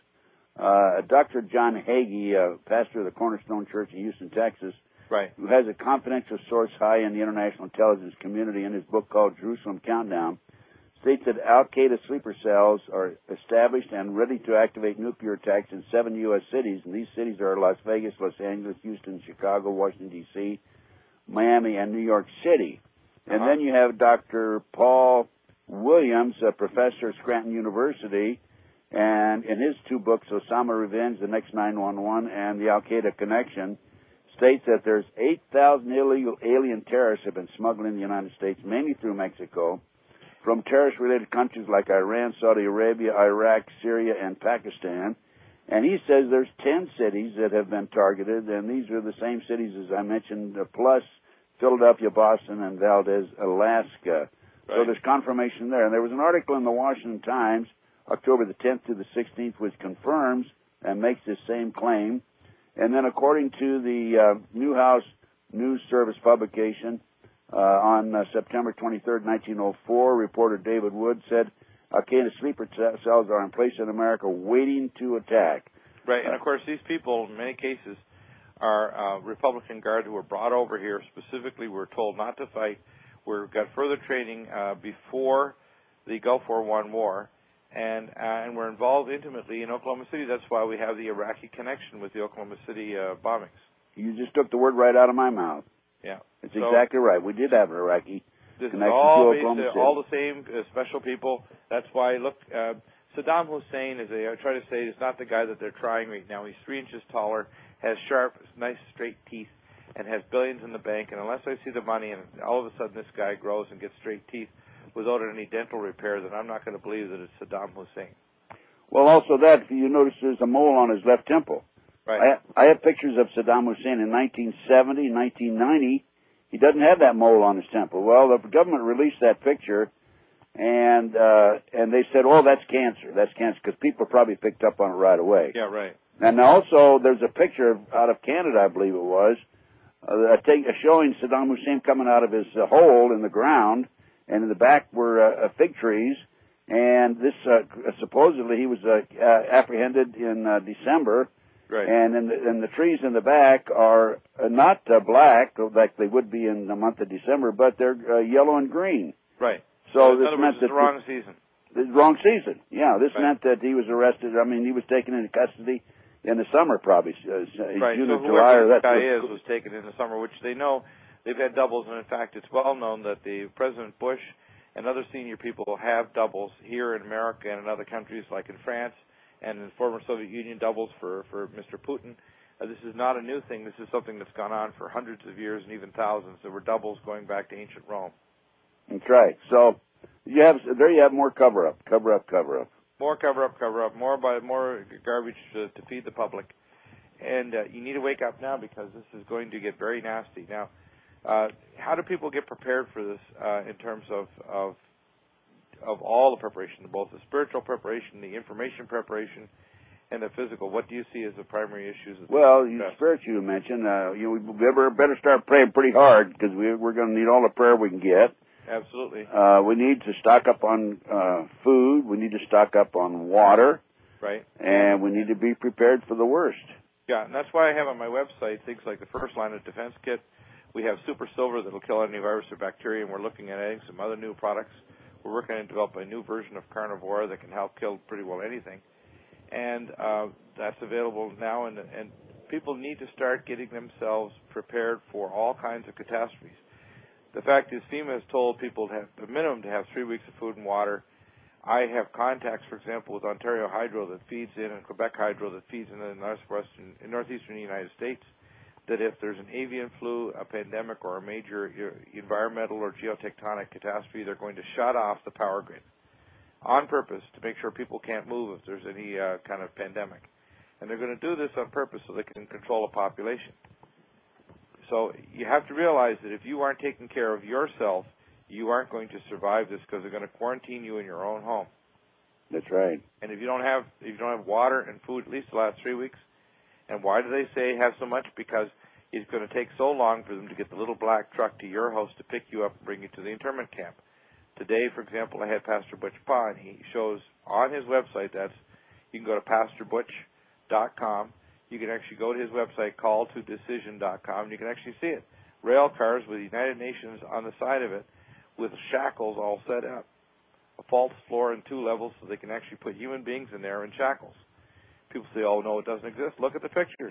Dr. John Hagee, pastor of the Cornerstone Church in Houston, Texas, right, who has a confidential source high in the international intelligence community in his book called Jerusalem Countdown, states that al-Qaeda sleeper cells are established and ready to activate nuclear attacks in 7 U.S. cities, and these cities are Las Vegas, Los Angeles, Houston, Chicago, Washington, D.C., Miami, and New York City. And then you have Dr. Paul Williams, a professor at Scranton University, and in his 2 books, Osama Revenge, The Next 911, and The Al-Qaeda Connection, states that there's 8,000 illegal alien terrorists have been smuggled in the United States, mainly through Mexico, from terrorist-related countries like Iran, Saudi Arabia, Iraq, Syria, and Pakistan. And he says there's 10 cities that have been targeted, and these are the same cities as I mentioned, plus Philadelphia, Boston, and Valdez, Alaska. Right. So there's confirmation there. And there was an article in the Washington Times, October the 10th to the 16th, which confirms and makes this same claim. And then according to the Newhouse News Service publication, on September 23rd, 1904, reporter David Wood said, Al-Qaeda sleeper cells are in place in America waiting to attack. Right, and of course these people, in many cases, are Republican Guard who were brought over here. Specifically, we're told not to fight. We've got further training before the Gulf War I war, and we're involved intimately in Oklahoma City. That's why we have the Iraqi connection with the Oklahoma City bombings. You just took the word right out of my mouth. Yeah. It's exactly right. We did have an Iraqi connection to Oklahoma City. All the same special people. That's why, look, Saddam Hussein, as I try to say, is not the guy that they're trying right now. He's 3 inches taller, has sharp, nice, straight teeth, and has billions in the bank. And unless I see the money and all of a sudden this guy grows and gets straight teeth without any dental repair, then I'm not going to believe that it's Saddam Hussein. Well, also that, you notice there's a mole on his left temple. Right. I have pictures of Saddam Hussein in 1970, 1990. He doesn't have that mole on his temple. Well, the government released that picture, and they said, oh, that's cancer. That's cancer, because people probably picked up on it right away. Yeah, right. And also, there's a picture out of Canada, I believe it was, showing Saddam Hussein coming out of his hole in the ground, and in the back were fig trees. And this supposedly he was apprehended in December. Right. And the trees in the back are not black like they would be in the month of December, but they're yellow and green. Right. So this meant that the wrong season. The wrong season. Yeah. This right. meant that he was arrested. I mean, he was taken into custody in the summer, probably. Right. June so or July. Whoever this guy was taken in the summer, which they know they've had doubles, and in fact, it's well known that the President Bush and other senior people have doubles here in America and in other countries, like in France and in the former Soviet Union, doubles for Mr. Putin. This is not a new thing. This is something that's gone on for hundreds of years and even thousands. There were doubles going back to ancient Rome. That's right. So you have more cover-up. More cover-up, more garbage to feed the public. And you need to wake up now, because this is going to get very nasty. Now, how do people get prepared for this in terms of all the preparation, both the spiritual preparation, the information preparation, and the physical? What do you see as the primary issues? Well, spiritual you mentioned. We better start praying pretty hard, because we're going to need all the prayer we can get. Absolutely. We need to stock up on food. We need to stock up on water. Right. And we need to be prepared for the worst. Yeah, and that's why I have on my website things like the first line of defense kit. We have Super Silver that will kill any virus or bacteria, and we're looking at adding some other new products. We're working on developing a new version of Carnivore that can help kill pretty well anything. And that's available now, and people need to start getting themselves prepared for all kinds of catastrophes. The fact is, FEMA has told people to have the minimum to have 3 weeks of food and water. I have contacts, for example, with Ontario Hydro that feeds in, and Quebec Hydro that feeds in the northeastern United States, that if there's an avian flu, a pandemic, or a major environmental or geotectonic catastrophe, they're going to shut off the power grid on purpose to make sure people can't move if there's any kind of pandemic. And they're going to do this on purpose so they can control a population. So you have to realize that if you aren't taking care of yourself, you aren't going to survive this, because they're going to quarantine you in your own home. That's right. And if you don't have water and food at least the last 3 weeks, and why do they say have so much? Because it's going to take so long for them to get the little black truck to your house to pick you up and bring you to the internment camp. Today, for example, I had Pastor Butch Pa, and he shows on his website, you can go to PastorButch.com. You can actually go to his website, calltodecision.com, and you can actually see it. Rail cars with the United Nations on the side of it with shackles all set up. A false floor and 2 levels so they can actually put human beings in there in shackles. People say, oh, no, it doesn't exist. Look at the pictures.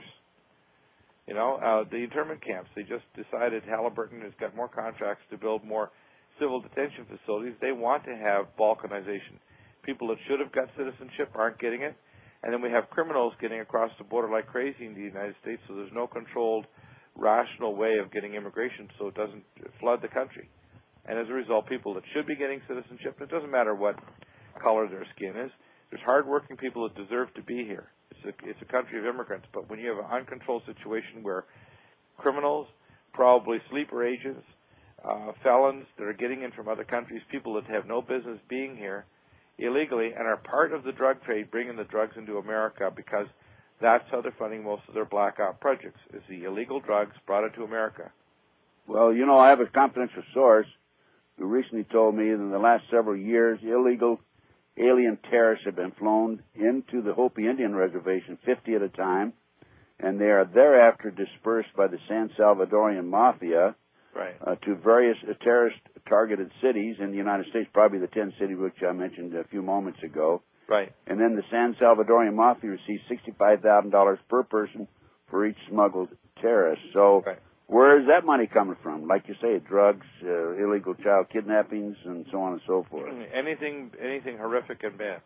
The internment camps, they just decided Halliburton has got more contracts to build more civil detention facilities. They want to have balkanization. People that should have got citizenship aren't getting it. And then we have criminals getting across the border like crazy in the United States, so there's no controlled, rational way of getting immigration so it doesn't flood the country. And as a result, people that should be getting citizenship, and it doesn't matter what color their skin is, there's hardworking people that deserve to be here. It's a country of immigrants, but when you have an uncontrolled situation where criminals, probably sleeper agents, felons that are getting in from other countries, people that have no business being here illegally and are part of the drug trade, bringing the drugs into America, because that's how they're funding most of their blackout projects, is the illegal drugs brought into America. Well, I have a confidential source who recently told me that in the last several years, illegal alien terrorists have been flown into the Hopi Indian Reservation, 50 at a time, and they are thereafter dispersed by the San Salvadorian Mafia to various terrorist-targeted cities in the United States, probably the 10 cities which I mentioned a few moments ago. Right. And then the San Salvadorian Mafia receives $65,000 per person for each smuggled terrorist. So where is that money coming from? Like you say, drugs, illegal child kidnappings, and so on and so forth. Anything horrific and bad.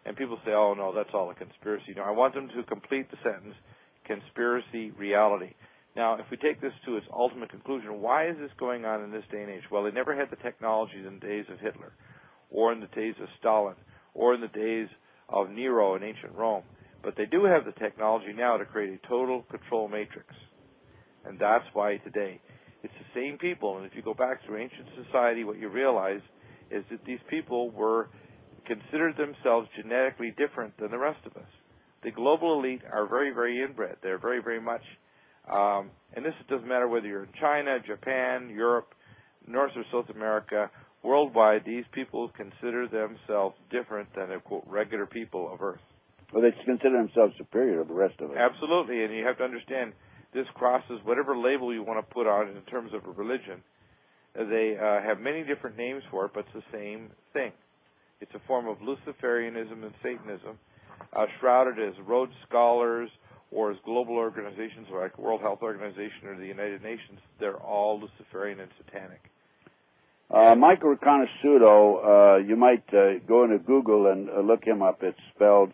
And people say, oh, no, that's all a conspiracy. No, I want them to complete the sentence, conspiracy, reality. Now, if we take this to its ultimate conclusion, why is this going on in this day and age? Well, they never had the technologies in the days of Hitler, or in the days of Stalin, or in the days of Nero in ancient Rome. But they do have the technology now to create a total control matrix. And that's why today it's the same people. And if you go back through ancient society, what you realize is that these people were considered themselves genetically different than the rest of us. The global elite are very, very inbred. They're very, very much, and this doesn't matter whether you're in China, Japan, Europe, North or South America, worldwide, these people consider themselves different than the, quote, regular people of Earth. Well, they consider themselves superior to the rest of us. Absolutely, and you have to understand this crosses whatever label you want to put on it in terms of a religion. They have many different names for it, but it's the same thing. It's a form of Luciferianism and Satanism, shrouded as Rhodes Scholars or as global organizations like World Health Organization or the United Nations. They're all Luciferian and satanic. Michael Riconosciuto, you might go into Google and look him up. It's spelled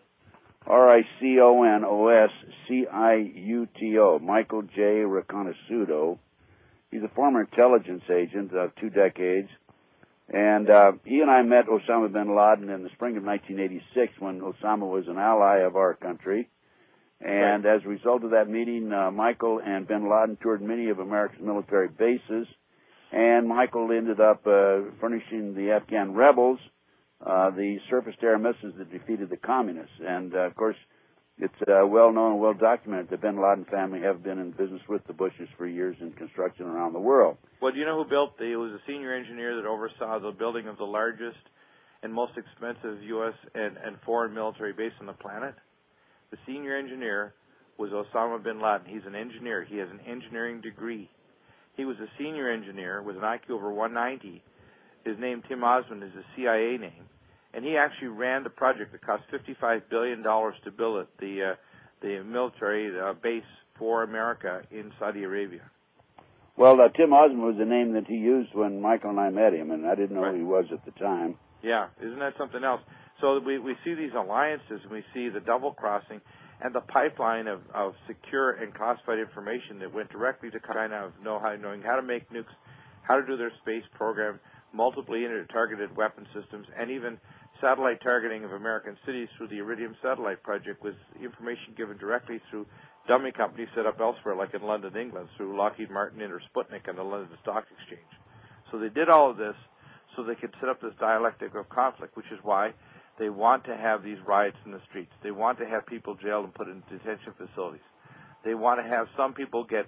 Riconosciuto, Michael J. Riconosciuto. He's a former intelligence agent of 2 decades. And he and I met Osama bin Laden in the spring of 1986 when Osama was an ally of our country. And as a result of that meeting, Michael and bin Laden toured many of America's military bases. And Michael ended up furnishing the Afghan rebels the surface-to-air missiles that defeated the communists. And, of course, it's well known and well documented the bin Laden family have been in business with the Bushes for years in construction around the world. Well, do you know who built it was a senior engineer that oversaw the building of the largest and most expensive U.S. and foreign military base on the planet? The senior engineer was Osama bin Laden. He's an engineer. He has an engineering degree. He was a senior engineer with an IQ over 190. His name, Tim Osman, is a CIA name. And he actually ran the project that cost $55 billion to build it, the military base for America in Saudi Arabia. Well, Tim Osman was the name that he used when Michael and I met him, and I didn't know who he was at the time. Yeah, isn't that something else? So we see these alliances, and we see the double-crossing and the pipeline of secure and classified information that went directly to China of knowing how to make nukes, how to do their space program, multiple targeted weapon systems, and even satellite targeting of American cities through the Iridium satellite project was information given directly through dummy companies set up elsewhere, like in London, England, through Lockheed Martin or Sputnik and the London Stock Exchange. So they did all of this so they could set up this dialectic of conflict, which is why they want to have these riots in the streets. They want to have people jailed and put in detention facilities. They want to have some people get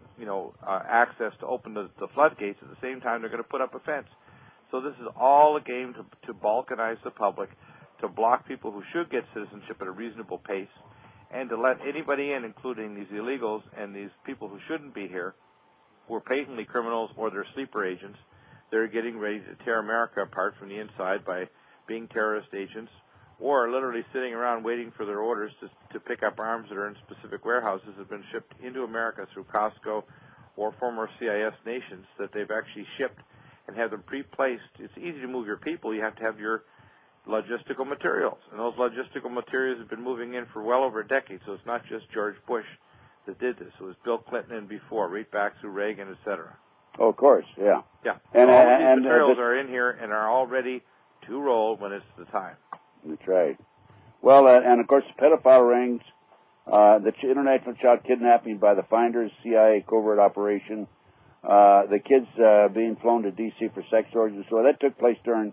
access to open the floodgates. At the same time, they're going to put up a fence. So this is all a game to balkanize the public, to block people who should get citizenship at a reasonable pace, and to let anybody in, including these illegals and these people who shouldn't be here, who are patently criminals or they're sleeper agents. They're getting ready to tear America apart from the inside by being terrorist agents, or literally sitting around waiting for their orders to pick up arms that are in specific warehouses that have been shipped into America through Costco or former CIS nations that they've actually shipped and have them pre-placed. It's easy to move your people. You have to have your logistical materials, and those logistical materials have been moving in for well over a decade, so it's not just George Bush that did this. It was Bill Clinton and before, right back through Reagan, et cetera. Oh, of course, yeah. Yeah, and all these materials are in here and are all ready to roll when it's the time. That's right. Well, and of course, the pedophile rings, the international child kidnapping by the Finders, CIA covert operation, the kids being flown to D.C. for sex orgies. So that took place during,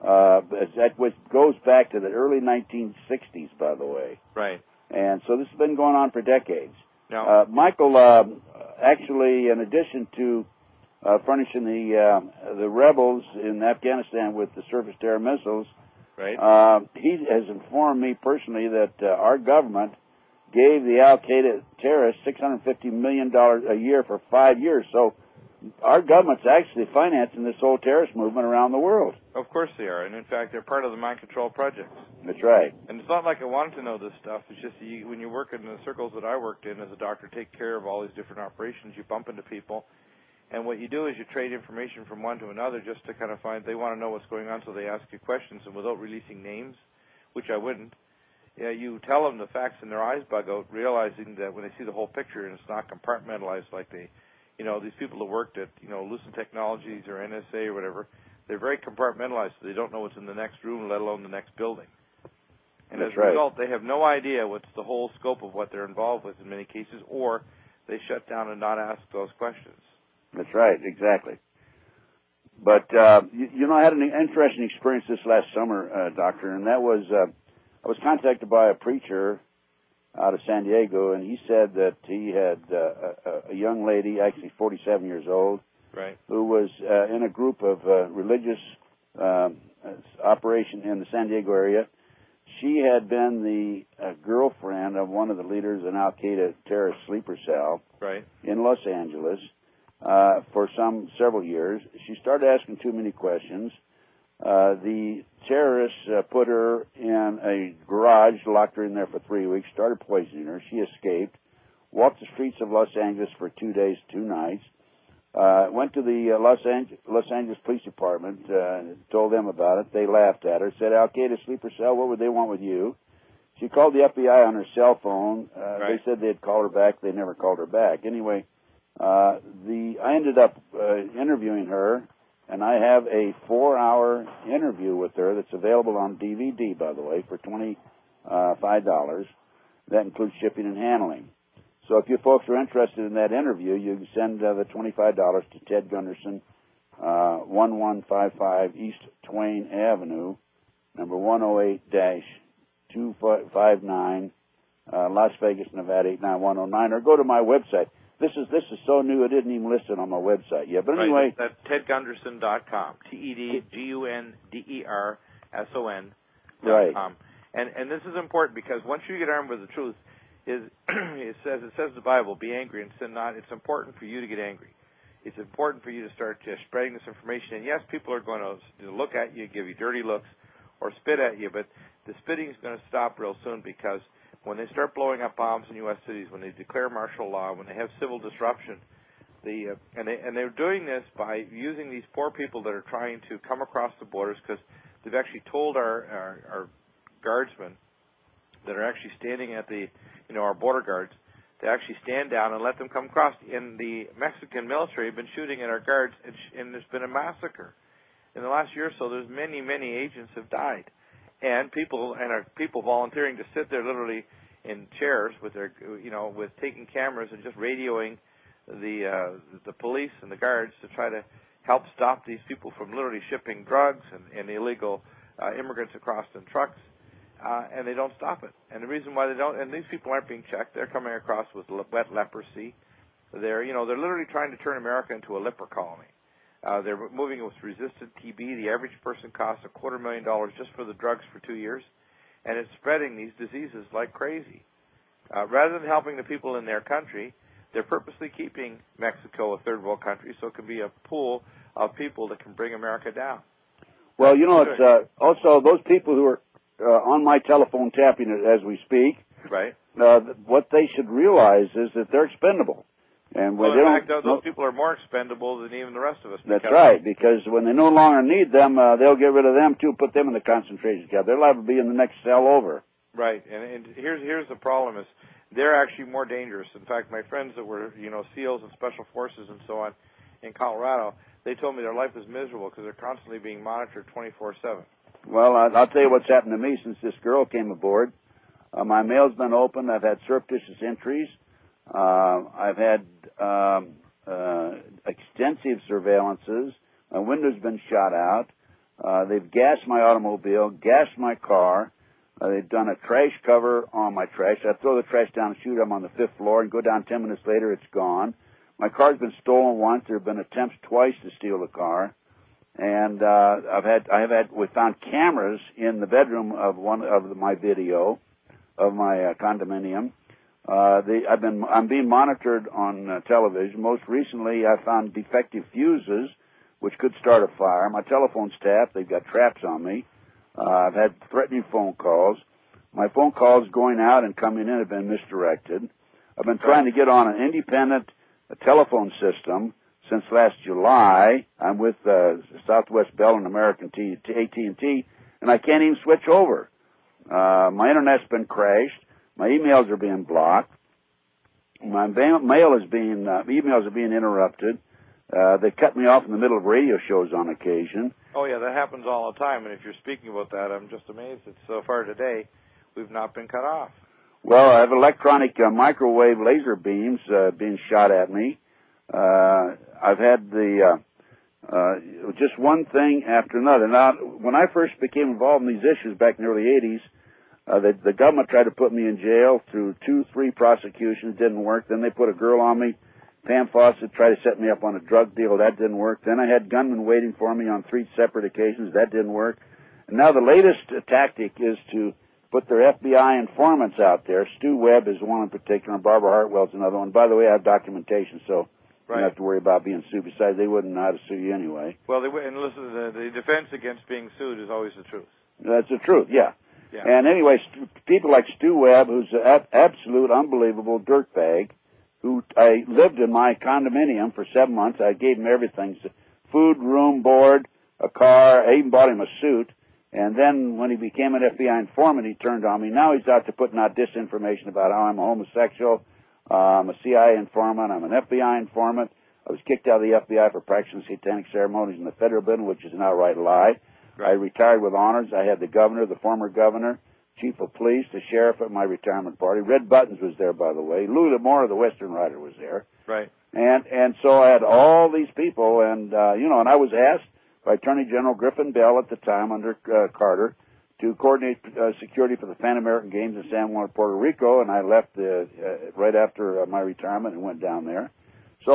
goes back to the early 1960s, by the way. Right. And so this has been going on for decades. No. Michael, actually, in addition to furnishing the rebels in Afghanistan with the surface-to-air missiles, right. He has informed me personally that our government gave the Al-Qaeda terrorists $650 million a year for 5 years. So our government's actually financing this whole terrorist movement around the world. Of course they are, and in fact, they're part of the mind control projects. That's right. And it's not like I wanted to know this stuff. It's just when you work in the circles that I worked in as a doctor, take care of all these different operations, you bump into people. And what you do is you trade information from one to another just to kind of find they want to know what's going on, so they ask you questions. And without releasing names, which I wouldn't. You tell them the facts and their eyes bug out, realizing that when they see the whole picture and it's not compartmentalized like these people that worked at, Lucent Technologies or NSA or whatever, they're very compartmentalized, so they don't know what's in the next room, let alone the next building. And as a result, they have no idea what's the whole scope of what they're involved with in many cases, or they shut down and not ask those questions. That's right, exactly. But, I had an interesting experience this last summer, Doctor, and that was I was contacted by a preacher out of San Diego, and he said that he had a young lady, actually 47 years old, right, who was in a group of religious operation in the San Diego area. She had been the girlfriend of one of the leaders in Al-Qaeda terrorist sleeper cell in Los Angeles for several years. She started asking too many questions. The terrorists put her in a garage, locked her in there for 3 weeks, started poisoning her. She escaped, walked the streets of Los Angeles for 2 days, 2 nights, went to the Los Angeles Police Department, told them about it. They laughed at her, said, Al-Qaeda sleeper cell, what would they want with you? She called the FBI on her cell phone. They said they'd call her back. They never called her back. Anyway, I ended up interviewing her, and I have a 4-hour interview with her that's available on DVD, by the way, for $25. That includes shipping and handling. So if you folks are interested in that interview, you can send the $25 to Ted Gunderson, 1155 East Twain Avenue, number 108-259, Las Vegas, Nevada 89109, or go to my website. This is so new I didn't even list it on my website yet. But anyway, that's TedGunderson.com, TedGunderson.com. Right. And this is important because once you get armed with the truth, it says the Bible, be angry and sin not. It's important for you to get angry. It's important for you to start spreading this information. And yes, people are going to look at you, give you dirty looks, or spit at you, but the spitting is going to stop real soon because when they start blowing up bombs in U.S. cities, when they declare martial law, when they have civil disruption, and they're doing this by using these poor people that are trying to come across the borders because they've actually told our guardsmen that are actually standing at our border guards to actually stand down and let them come across. And the Mexican military have been shooting at our guards, and there's been a massacre. In the last year or so, there's many, many agents have died. And people volunteering to sit there literally in chairs with their, with taking cameras and just radioing the police and the guards to try to help stop these people from literally shipping drugs and illegal immigrants across in trucks. And they don't stop it. And the reason why they don't, and these people aren't being checked, they're coming across with wet leprosy. They're literally trying to turn America into a leper colony. They're moving with resistant TB. The average person costs $250,000 just for the drugs for 2 years, and it's spreading these diseases like crazy. Rather than helping the people in their country, they're purposely keeping Mexico a third world country so it can be a pool of people that can bring America down. Well, it's also those people who are on my telephone tapping it as we speak. Right. What they should realize is that they're expendable. And when in fact, those people are more expendable than even the rest of us. That's right, because when they no longer need them, they'll get rid of them too, put them in the concentration camp. They're liable to be in the next cell over. Right, and here's the problem is they're actually more dangerous. In fact, my friends that were SEALs and Special Forces and so on in Colorado, they told me their life is miserable because they're constantly being monitored 24/7. Well, I'll tell you what's happened to me since this girl came aboard. My mail's been opened. I've had surreptitious entries. I've had extensive surveillances. My window's been shot out. They've gassed my automobile, gassed my car. They've done a trash cover on my trash. I throw the trash down and shoot them on the 5th floor and go down 10 minutes later, it's gone. My car's been stolen once. There have been attempts twice to steal the car. And we found cameras in the bedroom of one of my video of my condominium. I'm being monitored on television. Most recently, I found defective fuses, which could start a fire. My telephone's tapped. They've got traps on me. I've had threatening phone calls. My phone calls going out and coming in have been misdirected. I've been trying to get on an independent telephone system since last July. I'm with Southwest Bell and American AT&T, and I can't even switch over. My internet's been crashed. My emails are being blocked. My emails are being interrupted. They cut me off in the middle of radio shows on occasion. Oh, yeah, that happens all the time. And if you're speaking about that, I'm just amazed that so far today we've not been cut off. Well, I have electronic microwave laser beams being shot at me. I've had just one thing after another. Now, when I first became involved in these issues back in the early 80s, the government tried to put me in jail through 2-3 prosecutions. Didn't work. Then they put a girl on me. Pam Fawcett tried to set me up on a drug deal. That didn't work. Then I had gunmen waiting for me on 3 separate occasions. That didn't work. And now the latest tactic is to put their FBI informants out there. Stu Webb is one in particular, and Barbara Hartwell's another one. By the way, I have documentation, so you don't have to worry about being sued. Besides, they wouldn't know how to sue you anyway. Well, and listen, the defense against being sued is always the truth. That's the truth, yeah. And anyway, people like Stu Webb, who's an absolute unbelievable dirtbag, who I lived in my condominium for 7 months. I gave him everything, food, room, board, a car. I even bought him a suit. And then when he became an FBI informant, he turned on me. Now he's out to putting out disinformation about how I'm a homosexual. I'm a CIA informant. I'm an FBI informant. I was kicked out of the FBI for practicing satanic ceremonies in the federal building, which is an outright lie. I retired with honors. I had the governor, the former governor, chief of police, the sheriff at my retirement party. Red Buttons was there, by the way. Louis L'Amour, the Western Rider, was there. Right. And so I had all these people, and and I was asked by Attorney General Griffin Bell at the time under Carter to coordinate security for the Pan American Games in San Juan, Puerto Rico, and I left right after my retirement and went down there. So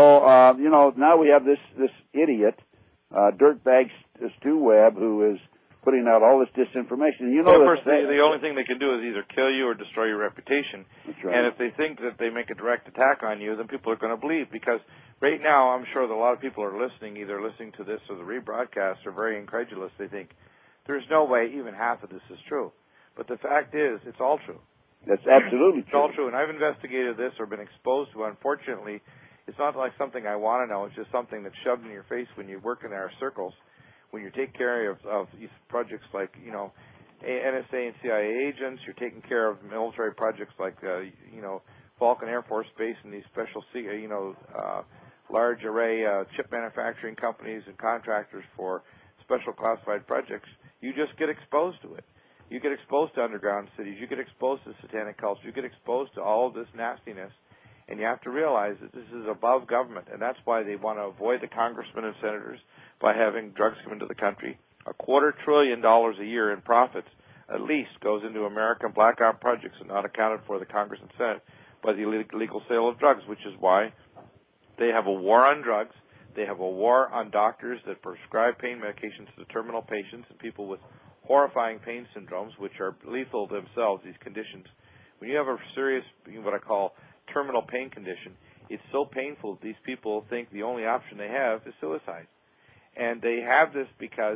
now we have this idiot, dirtbag Stu Webb, who is putting out all this disinformation. And well, first, the only thing they can do is either kill you or destroy your reputation. That's right. And if they think that they make a direct attack on you, then people are going to believe. Because right now, I'm sure that a lot of people are listening, either listening to this or the rebroadcast, are very incredulous. They think, there's no way even half of this is true. But the fact is, it's all true. That's absolutely true. It's all true. And I've investigated this or been exposed to. Unfortunately, it's not like something I want to know. It's just something that's shoved in your face when you work in our circles. When you take care of these projects like, NSA and CIA agents, you're taking care of military projects like, Vulcan Air Force Base and these special, large array chip manufacturing companies and contractors for special classified projects, you just get exposed to it. You get exposed to underground cities. You get exposed to satanic cults. You get exposed to all of this nastiness. And you have to realize that this is above government, and that's why they want to avoid the congressmen and senators by having drugs come into the country. $250 billion a year in profits at least goes into American blackout projects and not accounted for the Congress and Senate by the illegal sale of drugs, which is why they have a war on drugs. They have a war on doctors that prescribe pain medications to terminal patients and people with horrifying pain syndromes, which are lethal themselves, these conditions. When you have a serious, what I call terminal pain condition, it's so painful these people think the only option they have is suicide. And they have this because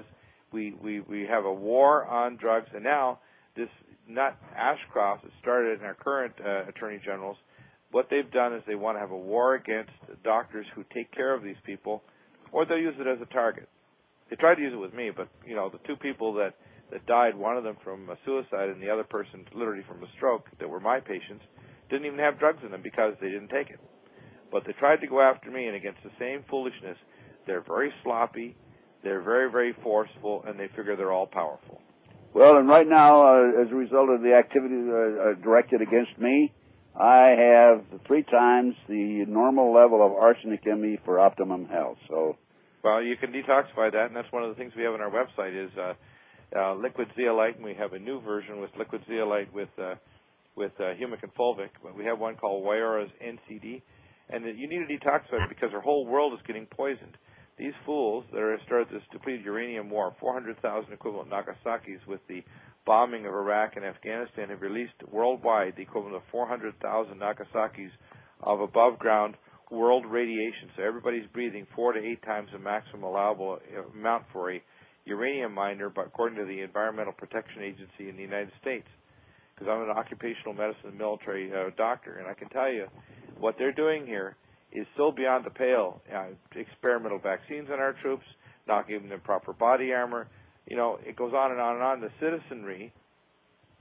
we have a war on drugs, and now this nut Ashcroft that started in our current attorney generals, what they've done is they want to have a war against doctors who take care of these people, or they'll use it as a target. They tried to use it with me, but the 2 people that died, one of them from a suicide and the other person literally from a stroke, that were my patients, didn't even have drugs in them because they didn't take it. But they tried to go after me, and against the same foolishness, they're very sloppy, they're very, very forceful, and they figure they're all powerful. Well, and right now, as a result of the activity directed against me, I have 3 times the normal level of arsenic in me for optimum health. So, well, you can detoxify that, and that's one of the things we have on our website is liquid zeolite, and we have a new version with liquid zeolite with humic and fulvic. But we have one called Wyora's NCD, and you need to detoxify it because our whole world is getting poisoned. These fools that are started this depleted uranium war, 400,000 equivalent Nagasaki's with the bombing of Iraq and Afghanistan, have released worldwide the equivalent of 400,000 Nagasaki's of above-ground world radiation. So everybody's breathing 4 to 8 times the maximum allowable amount for a uranium miner, but according to the Environmental Protection Agency in the United States. Because I'm an occupational medicine military doctor, and I can tell you what they're doing here is so beyond the pale. Experimental vaccines on our troops, not giving them proper body armor. It goes on and on and on. The citizenry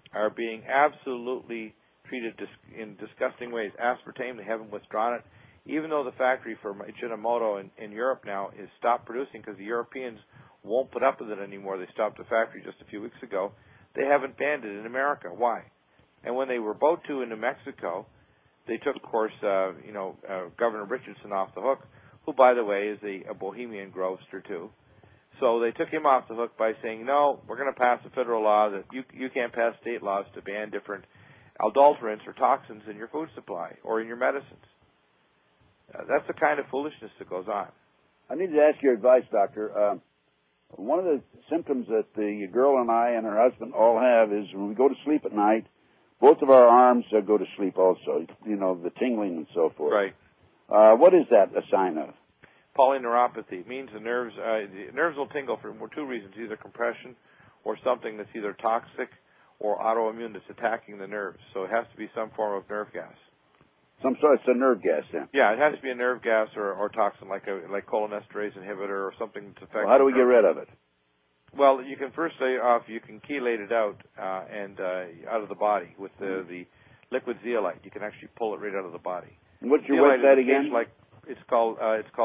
are being absolutely treated in disgusting ways. Aspartame, they haven't withdrawn it, even though the factory for Ajinomoto in Europe now is stopped producing because the Europeans won't put up with it anymore. They stopped the factory just a few weeks ago. They haven't banned it in America. Why? And when they were about to in New Mexico, they took, of course, Governor Richardson off the hook, who, by the way, is a Bohemian Grovester, too. So they took him off the hook by saying, no, we're going to pass a federal law that you can't pass state laws to ban different adulterants or toxins in your food supply or in your medicines. That's the kind of foolishness that goes on. I need to ask your advice, Doctor. One of the symptoms that the girl and I and her husband all have is when we go to sleep at night, both of our arms go to sleep also, the tingling and so forth. Right. What is that a sign of? Polyneuropathy. It means the nerves will tingle for two reasons, either compression or something that's either toxic or autoimmune that's attacking the nerves. So it has to be some form of nerve gas. It's a nerve gas then? Yeah, it has to be a nerve gas or toxin like cholinesterase inhibitor or something that's affecting. Well, how do we get rid of it? Well, you can first say off. You can chelate it out and out of the body with the liquid zeolite. You can actually pull it right out of the body. And what's your website again? It's called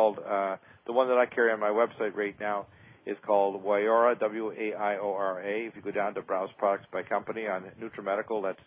the one that I carry on my website right now is called Waiora, Waiora. If you go down to Browse Products by Company on NutriMedical, that's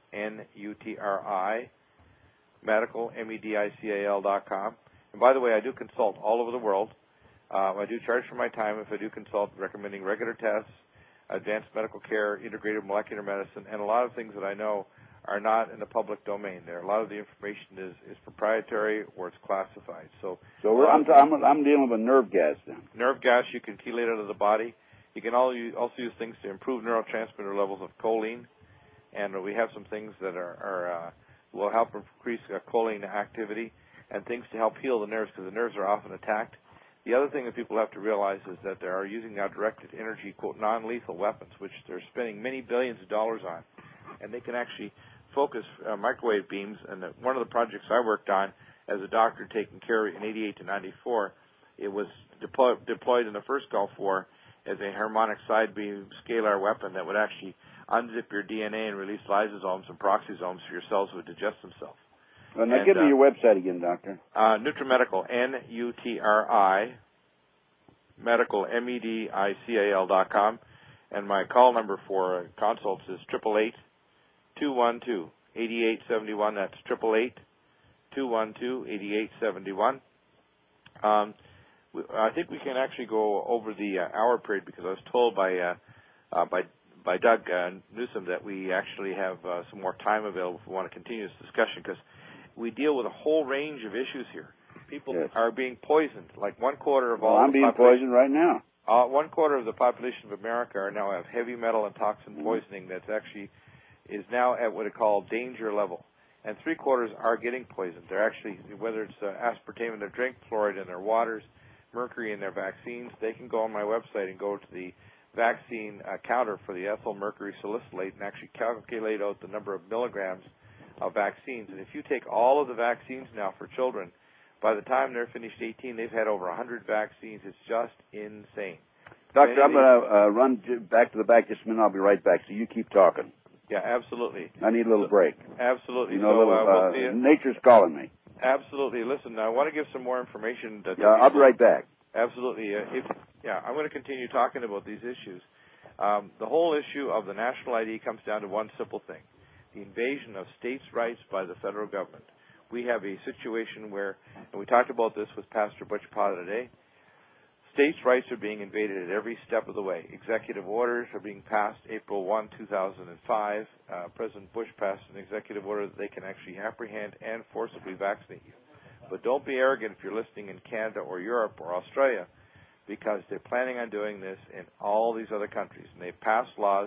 NUTRI, medical, MEDICAL.com. And by the way, I do consult all over the world. I do charge for my time if I do consult, recommending regular tests, advanced medical care, integrated molecular medicine, and a lot of things that I know are not in the public domain. A lot of the information is proprietary or it's classified. So I'm dealing with nerve gas then. Nerve gas you can chelate out of the body. You can also use things to improve neurotransmitter levels of choline, and we have some things that will help increase choline activity and things to help heal the nerves because the nerves are often attacked. The other thing that people have to realize is that they are using now directed energy, quote, non-lethal weapons, which they're spending many billions of dollars on, and they can actually focus microwave beams. And one of the projects I worked on as a doctor taking care in 88 to 94, it was deployed in the first Gulf War as a harmonic side beam scalar weapon that would actually unzip your DNA and release lysosomes and peroxisomes for your cells would digest themselves. Well, now give me your website again, Doctor. NutriMedical, NUTRI, medical, MEDICAL.com. And my call number for consults is 888-212-8871. That's 888-212-8871. I think we can actually go over the hour period because I was told by Doug Newsom that we actually have some more time available if we want to continue this discussion because we deal with a whole range of issues here. People are being poisoned. Like 1/4 of all. I'm being poisoned right now. 1/4 of the population of America are now have heavy metal and toxin poisoning that's actually is now at what are called danger level, and 3/4 are getting poisoned. They're actually, whether it's aspartame in their drink, fluoride in their waters, mercury in their vaccines. They can go on my website and go to the vaccine counter for the ethyl mercury salicylate and actually calculate out the number of milligrams of vaccines. And if you take all of the vaccines now for children, by the time they're finished 18, they've had over 100 vaccines. It's just insane. Doctor, I'm going to run back to the back just a minute. I'll be right back. So you keep talking. Yeah, absolutely. I need a little break. Absolutely. We'll nature's calling me. Absolutely. Listen, I want to give some more information. I'll be right back. Absolutely. I'm going to continue talking about these issues. The whole issue of the national ID comes down to one simple thing: the invasion of states' rights by the federal government. We have a situation where, and we talked about this with Pastor Butch Potter today, states' rights are being invaded at every step of the way. Executive orders are being passed. April 1, 2005, President Bush passed an executive order that they can actually apprehend and forcibly vaccinate you. But don't be arrogant if you're listening in Canada or Europe or Australia, because they're planning on doing this in all these other countries. And they've passed laws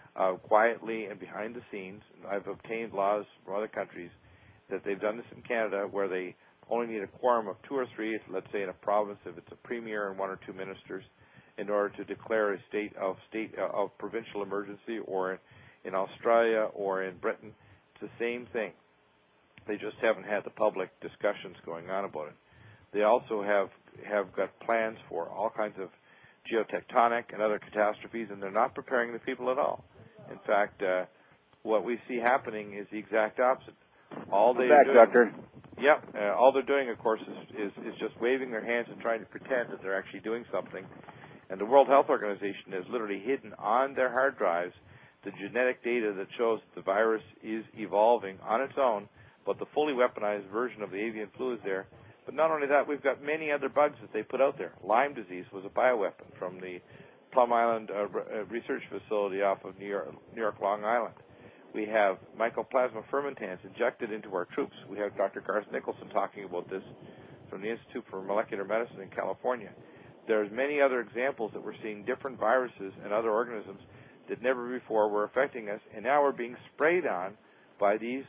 quietly and behind the scenes. And I've obtained laws from other countries that they've done this in Canada where they only need a quorum of 2 or 3, let's say in a province, if it's a premier and 1 or 2 ministers, in order to declare a state of provincial emergency, or in Australia or in Britain. It's the same thing. They just haven't had the public discussions going on about it. They also have got plans for all kinds of geotectonic and other catastrophes, and they're not preparing the people at all. In fact, what we see happening is the exact opposite. All they're back, doing, Doctor. Yep. All they're doing, of course, is just waving their hands and trying to pretend that they're actually doing something. And the World Health Organization has literally hidden on their hard drives the genetic data that shows that the virus is evolving on its own, but the fully weaponized version of the avian flu is there. But not only that, we've got many other bugs that they put out there. Lyme disease was a bioweapon from the Plum Island Research Facility off of New York, Long Island. We have Mycoplasma fermentans injected into our troops. We have Dr. Garth Nicholson talking about this from the Institute for Molecular Medicine in California. There's many other examples that we're seeing different viruses and other organisms that never before were affecting us, and now we're being sprayed on by these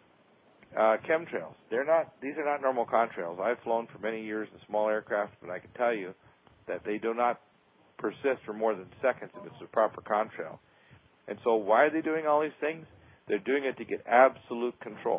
chemtrails. These are not normal contrails. I've flown for many years in small aircraft, but I can tell you that they do not persist for more than seconds if it's a proper contrail. And so why are they doing all these things? They're doing it to get absolute control.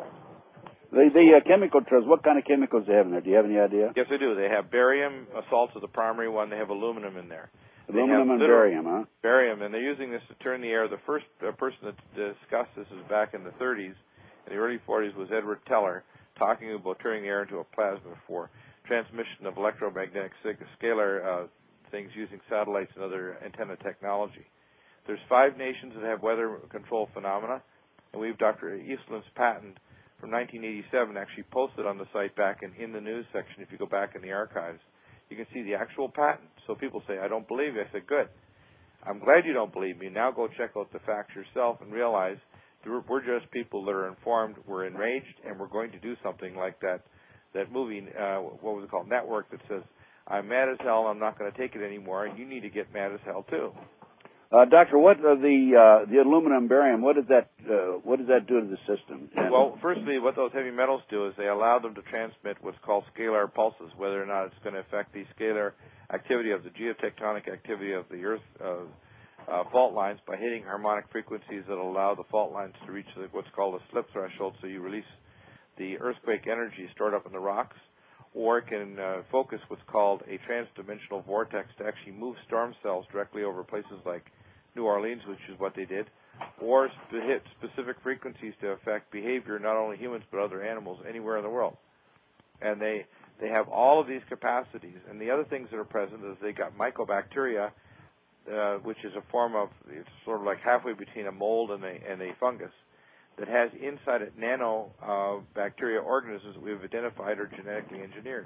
The chemical trails, what kind of chemicals they have in there? Do you have any idea? Yes, they do. They have barium, salts is the primary one. They have aluminum in there. Aluminum and barium, huh? Barium, and they're using this to turn the air. The first person that discussed this was back in the 30s. In the early 40s was Edward Teller, talking about turning the air into a plasma for transmission of electromagnetic scalar things using satellites and other antenna technology. There's 5 nations that have weather control phenomena, and we have Dr. Eastland's patent from 1987 actually posted on the site back in the news section. If you go back in the archives, you can see the actual patent. So people say, I don't believe you. I said, good. I'm glad you don't believe me. Now go check out the facts yourself and realize we're just people that are informed, we're enraged, and we're going to do something like that movie, what was it called, Network, that says, I'm mad as hell, I'm not going to take it anymore, and you need to get mad as hell too. Doctor, what the aluminum barium? What does that do to the system? Well, firstly, what those heavy metals do is they allow them to transmit what's called scalar pulses, whether or not it's going to affect the scalar activity of the geotectonic activity of the Earth fault lines by hitting harmonic frequencies that allow the fault lines to reach what's called a slip threshold, so you release the earthquake energy stored up in the rocks, or it can focus what's called a transdimensional vortex to actually move storm cells directly over places like New Orleans, which is what they did, or hit specific frequencies to affect behavior, not only humans but other animals anywhere in the world. And they have all of these capacities. And the other things that are present is they got mycobacteria, which is a form of, it's sort of like halfway between a mold and a fungus, that has inside it bacteria organisms that we've identified are genetically engineered.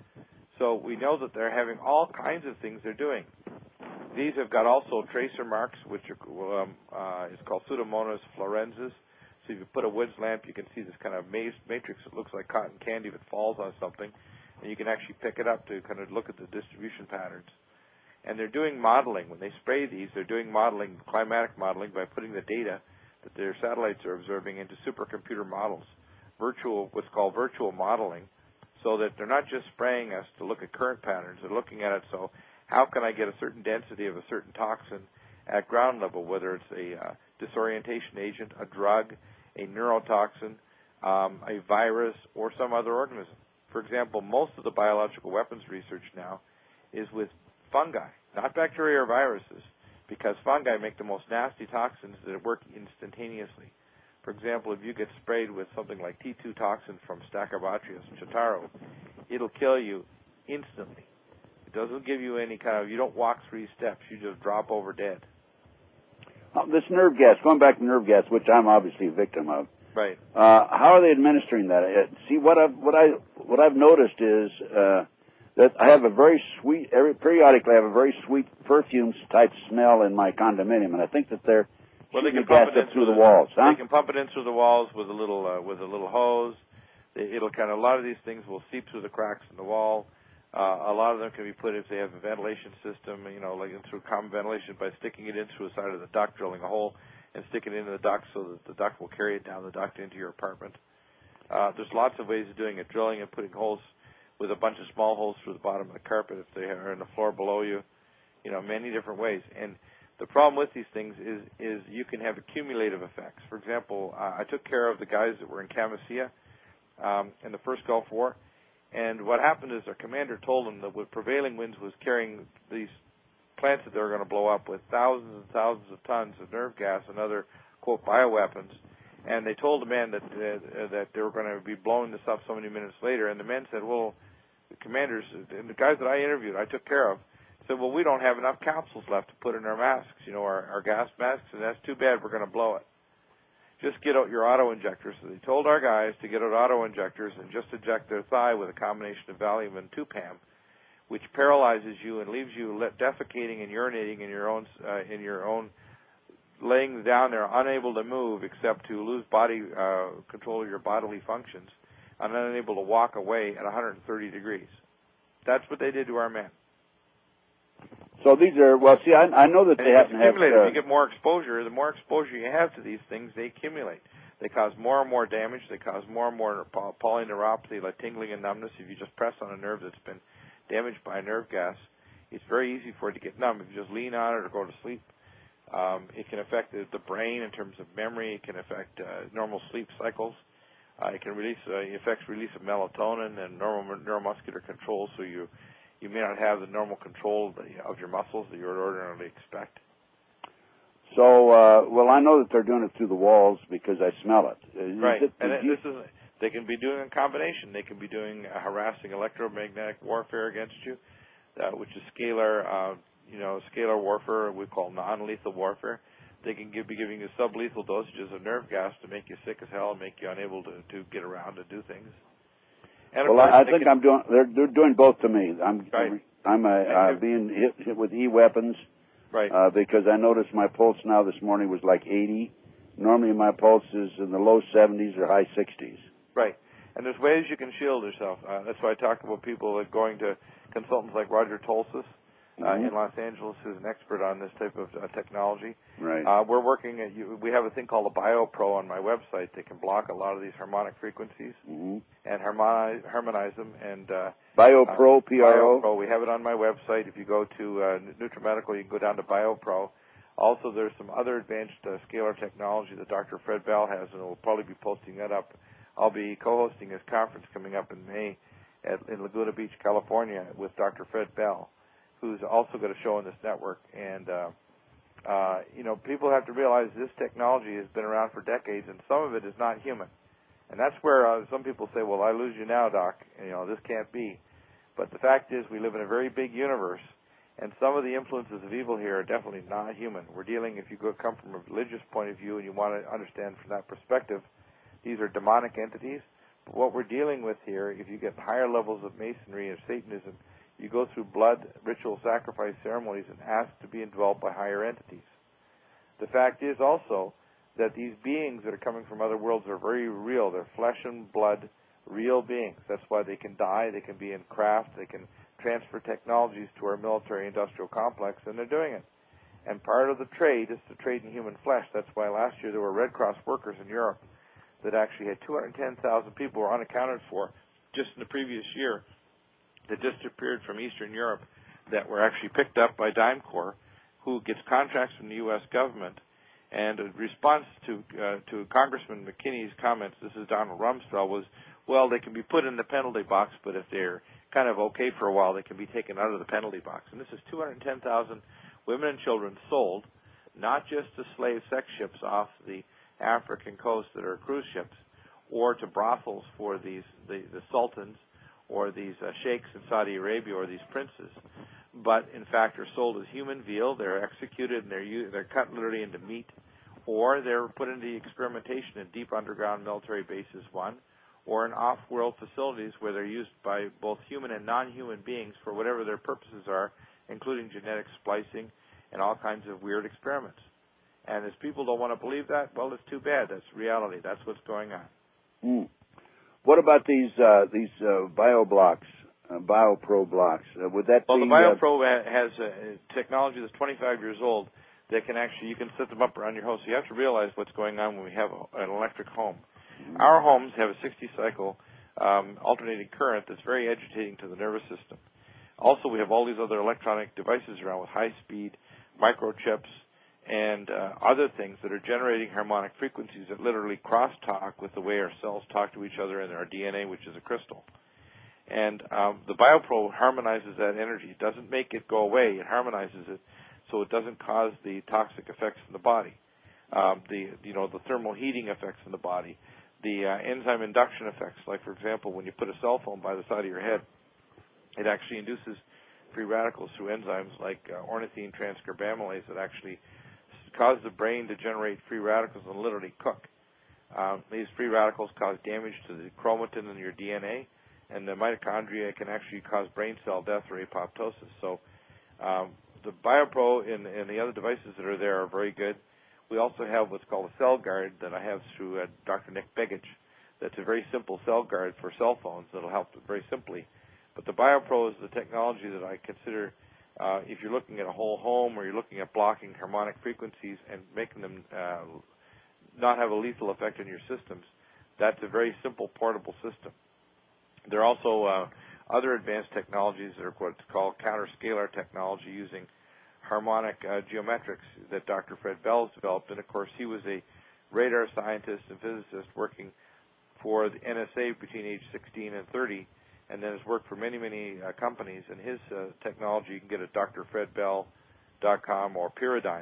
So we know that they're having all kinds of things they're doing. These have got also tracer marks, which are is called Pseudomonas florensis. So if you put a woods lamp, you can see this kind of matrix that looks like cotton candy that falls on something, and you can actually pick it up to kind of look at the distribution patterns. And they're doing modeling. When they spray these, they're doing modeling, climatic modeling, by putting the data that their satellites are observing into supercomputer models, what's called virtual modeling, so that they're not just spraying us to look at current patterns. They're looking at it, so how can I get a certain density of a certain toxin at ground level, whether it's a disorientation agent, a drug, a neurotoxin, a virus, or some other organism. For example, most of the biological weapons research now is with fungi, not bacteria or viruses, because fungi make the most nasty toxins that work instantaneously. For example, if you get sprayed with something like T2 toxin from Stachybotrys chattaro, it'll kill you instantly. It doesn't give you any you don't walk 3 steps, you just drop over dead. This nerve gas, going back to nerve gas, which I'm obviously a victim of. Right. How are they administering that? See, what I've noticed is that I have a very sweet, periodically I have a very sweet perfume type smell in my condominium, and I think that they're shooting the gas up through the walls. Huh? They can pump it in through the walls with a little hose. A lot of these things will seep through the cracks in the wall. A lot of them can be put, if they have a ventilation system, like through common ventilation, by sticking it in through the side of the duct, drilling a hole, and sticking it into the duct so that the duct will carry it down the duct into your apartment. There's lots of ways of doing it, drilling and putting holes with a bunch of small holes through the bottom of the carpet if they are in the floor below you, many different ways. And the problem with these things is you can have accumulative effects. For example, I took care of the guys that were in Camisea in the first Gulf War, and what happened is their commander told them that with prevailing winds was carrying these plants that they were going to blow up with thousands and thousands of tons of nerve gas and other quote, bioweapons. And they told the men that they were going to be blowing this up so many minutes later. And the men said, well, the commanders and the guys that I interviewed, I took care of, said, well, we don't have enough capsules left to put in our masks, our gas masks, and that's too bad. We're going to blow it. Just get out your auto injectors. So they told our guys to get out auto injectors and just inject their thigh with a combination of Valium and 2-PAM, which paralyzes you and leaves you defecating and urinating in your own, laying down there, unable to move except to lose body control of your bodily functions, and unable to walk away at 130 degrees. That's what they did to our men. So these are, well, see, I know that they happen to have... If you get more exposure, the more exposure you have to these things, they accumulate. They cause more and more damage. They cause more and more polyneuropathy, like tingling and numbness. If you just press on a nerve that's been damaged by a nerve gas, it's very easy for it to get numb. If you just lean on it or go to sleep, it can affect the brain in terms of memory. It can affect normal sleep cycles. It can affects release of melatonin and normal neuromuscular control, so you may not have the normal control of your muscles that you would ordinarily expect. So, well, I know that they're doing it through the walls because I smell it. Right. They can be doing a combination. They can be doing harassing electromagnetic warfare against you, which is scalar warfare we call non-lethal warfare. They can be giving you sublethal dosages of nerve gas to make you sick as hell and make you unable to get around and do things. And well, I think they're doing both to me. I'm right. being hit with e-weapons. Right. Because I noticed my pulse now this morning was like 80. Normally my pulse is in the low 70s or high 60s. Right. And there's ways you can shield yourself. That's why I talk about people like going to consultants like Roger Tolsis in Los Angeles, who's an expert on this type of technology. Right. We're working we have a thing called a BioPro on my website that can block a lot of these harmonic frequencies and harmonize them. And BioPro, PRO? BioPro, we have it on my website. If you go to NutriMedical, you can go down to BioPro. Also, there's some other advanced scalar technology that Dr. Fred Bell has, and we'll probably be posting that up. I'll be co-hosting his conference coming up in May in Laguna Beach, California, with Dr. Fred Bell, who's also got a show on this network. And, people have to realize this technology has been around for decades, and some of it is not human. And that's where some people say, well, I lose you now, Doc. This can't be. But the fact is we live in a very big universe, and some of the influences of evil here are definitely not human. We're dealing, if you come from a religious point of view and you want to understand from that perspective, these are demonic entities. But what we're dealing with here, if you get higher levels of masonry and Satanism, you go through blood, ritual, sacrifice ceremonies and ask to be indwelt by higher entities. The fact is also that these beings that are coming from other worlds are very real. They're flesh and blood, real beings. That's why they can die. They can be in craft. They can transfer technologies to our military-industrial complex, and they're doing it. And part of the trade is to trade in human flesh. That's why last year there were Red Cross workers in Europe that actually had 210,000 people were unaccounted for just in the previous year that disappeared from Eastern Europe that were actually picked up by DimeCorp, who gets contracts from the U.S. government. And a response to Congressman McKinney's comments, this is Donald Rumsfeld, was, well, they can be put in the penalty box, but if they're kind of okay for a while, they can be taken out of the penalty box. And this is 210,000 women and children sold, not just to slave sex ships off the African coast that are cruise ships, or to brothels for the sultans or these sheikhs in Saudi Arabia or these princes, but in fact are sold as human veal. They're executed and they're cut literally into meat, or they're put into experimentation in deep underground military bases, or in off-world facilities where they're used by both human and non-human beings for whatever their purposes are, including genetic splicing and all kinds of weird experiments. And as people don't want to believe that, well, it's too bad. That's reality. That's what's going on. What about these BioPro blocks? Would that well, be... Well, the BioPro has technology that's 25 years old that can actually, you can set them up around your home. So you have to realize what's going on when we have an electric home. Our homes have a 60-cycle alternating current that's very agitating to the nervous system. Also, we have all these other electronic devices around with high-speed microchips and other things that are generating harmonic frequencies that literally cross-talk with the way our cells talk to each other and our DNA, which is a crystal. And the BioPro harmonizes that energy. It doesn't make it go away. It harmonizes it so it doesn't cause the toxic effects in the body. the thermal heating effects in the body, the enzyme induction effects. Like, for example, when you put a cell phone by the side of your head, it actually induces free radicals through enzymes like ornithine transcarbamylase that actually cause the brain to generate free radicals and literally cook. These free radicals cause damage to the chromatin in your DNA, and the mitochondria can actually cause brain cell death or apoptosis. So the BioPro and the other devices that are there are very good. We also have what's called a cell guard that I have through Dr. Nick Begich. That's a very simple cell guard for cell phones that will help very simply. But the BioPro is the technology that I consider, if you're looking at a whole home or you're looking at blocking harmonic frequencies and making them not have a lethal effect on your systems, that's a very simple portable system. There are also other advanced technologies that are what's called counterscalar technology using harmonic geometrics that Dr. Fred Bell has developed. And, of course, he was a radar scientist and physicist working for the NSA between age 16 and 30, and then has worked for many, many companies. And his technology you can get at drfredbell.com or Pyradyne,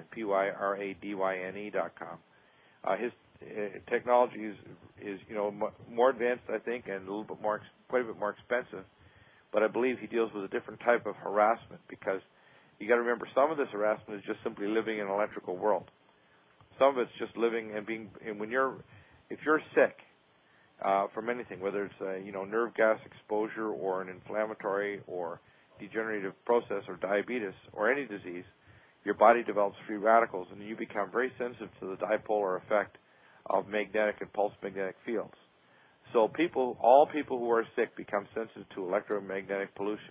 Pyradyne.com. His technology is more advanced, I think, and quite a bit more expensive. But I believe he deals with a different type of harassment, because you got to remember, some of this harassment is just simply living in an electrical world. Some of it's just living and being. And if you're sick from anything, whether it's nerve gas exposure or an inflammatory or degenerative process or diabetes or any disease, your body develops free radicals, and you become very sensitive to the dipolar effect of magnetic and pulse magnetic fields. So all people who are sick become sensitive to electromagnetic pollution.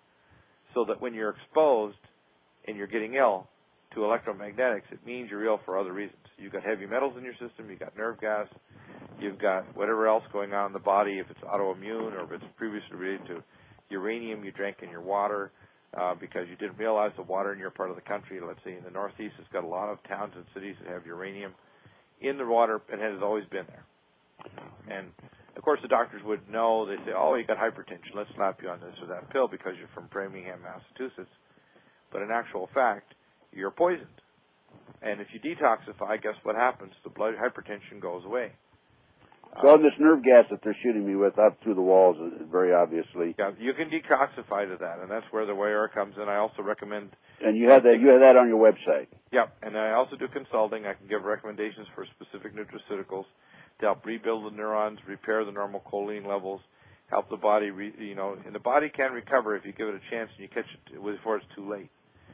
So that when you're exposed and you're getting ill to electromagnetics, it means you're ill for other reasons. You've got heavy metals in your system, you've got nerve gas, you've got whatever else going on in the body, if it's autoimmune or if it's previously related to uranium you drank in your water because you didn't realize the water in your part of the country, let's say in the Northeast, has got a lot of towns and cities that have uranium in the water, and it has always been there. And, of course, the doctors would know. They say, oh, you got hypertension, let's slap you on this or that pill because you're from Framingham, Massachusetts. But in actual fact, you're poisoned. And if you detoxify, guess what happens? The blood hypertension goes away. So this nerve gas that they're shooting me with up through the walls is very obviously. Yeah, you can detoxify to that, and that's where the Wayar comes in. I also recommend. And you have that on your website. Yep, and I also do consulting. I can give recommendations for specific nutraceuticals to help rebuild the neurons, repair the normal choline levels, help the body. And the body can recover if you give it a chance and you catch it before it's too late.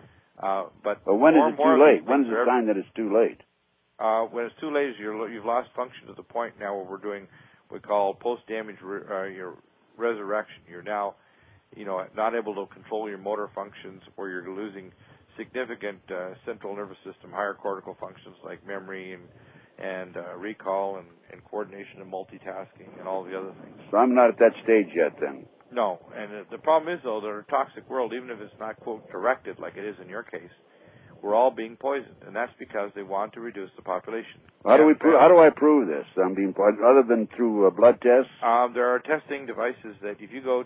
But when is it too late? When is the sign that it's too late? When it's too late, you've lost function to the point now where we're doing what we call post-damage resurrection. You're now, not able to control your motor functions, or you're losing significant central nervous system, higher cortical functions like memory and recall and coordination and multitasking and all the other things. So I'm not at that stage yet, then. No, and the problem is, though, that our toxic world, even if it's not, quote, directed like it is in your case, we're all being poisoned, and that's because they want to reduce the population. How do I prove this? I'm being poisoned, other than through blood tests? There are testing devices that if you go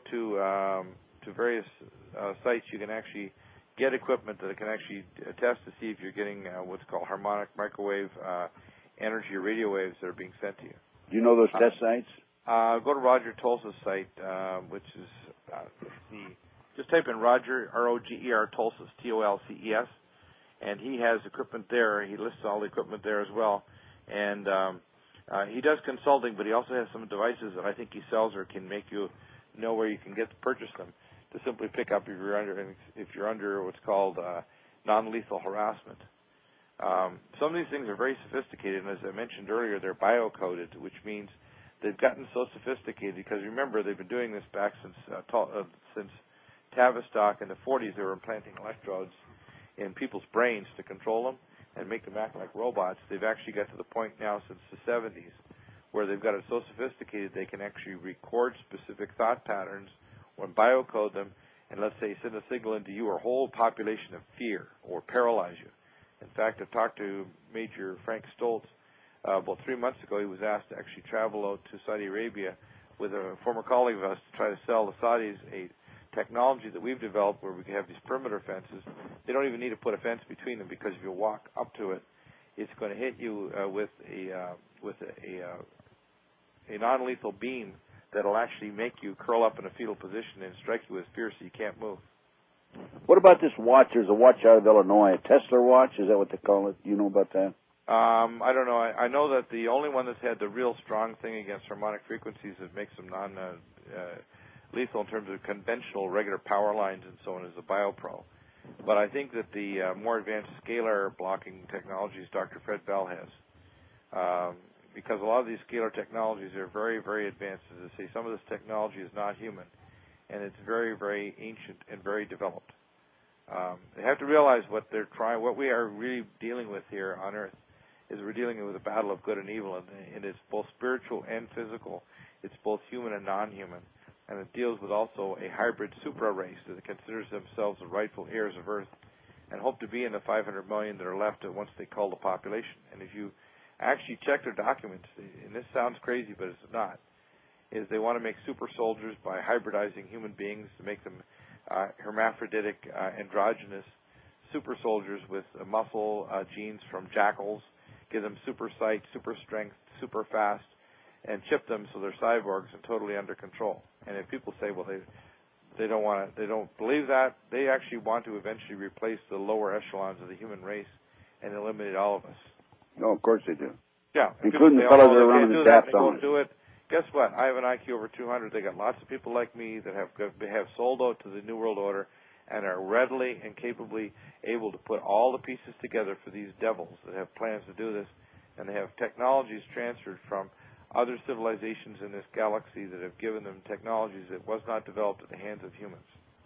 to various sites, you can actually get equipment that can actually test to see if you're getting what's called harmonic microwave energy or radio waves that are being sent to you. Do you know those test sites? Go to Roger Tulsa's site, which is just type in Roger, R-O-G-E-R, Tulsa's, T-O-L-C-E-S, and he has equipment there. He lists all the equipment there as well. And he does consulting, but he also has some devices that I think he sells or can make you know where you can get to purchase them to simply pick up if you're under what's called non-lethal harassment. Some of these things are very sophisticated, and as I mentioned earlier, they're biocoded, which means they've gotten so sophisticated because, remember, they've been doing this back since Tavistock in the 40s. They were implanting electrodes in people's brains to control them and make them act like robots. They've actually got to the point now since the 70s where they've got it so sophisticated they can actually record specific thought patterns or biocode them and, let's say, send a signal into you or a whole population of fear or paralyze you. In fact, I've talked to Major Frank Stoltz about 3 months ago. He was asked to actually travel out to Saudi Arabia with a former colleague of us to try to sell the Saudis a technology that we've developed where we can have these perimeter fences. They don't even need to put a fence between them because if you walk up to it it's going to hit you with a non-lethal beam that'll actually make you curl up in a fetal position and strike you with fear so you can't move. What about this watch? There's a watch out of Illinois, a Tesla watch. Is that what they call it? Do you know about that? I don't know. I know that the only one that's had the real strong thing against harmonic frequencies that makes them non-lethal in terms of conventional regular power lines and so on is the BioPro. But I think that the more advanced scalar blocking technologies Dr. Fred Bell has, because a lot of these scalar technologies are very, very advanced. As I say, some of this technology is not human, and it's very, very ancient and very developed. They have to realize what we are really dealing with here on Earth is we're dealing with a battle of good and evil, and it's both spiritual and physical. It's both human and non-human, and it deals with also a hybrid supra-race that considers themselves the rightful heirs of Earth and hope to be in the 500 million that are left once they cull the population. And if you actually check their documents, and this sounds crazy, but it's not, is they want to make super soldiers by hybridizing human beings to make them hermaphroditic, androgynous super soldiers with muscle genes from jackals, give them super sight, super strength, super fast, and chip them so they're cyborgs and totally under control. And if people say, well, they don't believe that, they actually want to eventually replace the lower echelons of the human race and eliminate all of us. No, of course they do. Yeah, including the fellows that are running the DAPs on it. Do it. Guess what? I have an IQ over 200. They got lots of people like me that have sold out to the New World Order and are readily and capably able to put all the pieces together for these devils that have plans to do this, and they have technologies transferred from other civilizations in this galaxy that have given them technologies that was not developed at the hands of humans.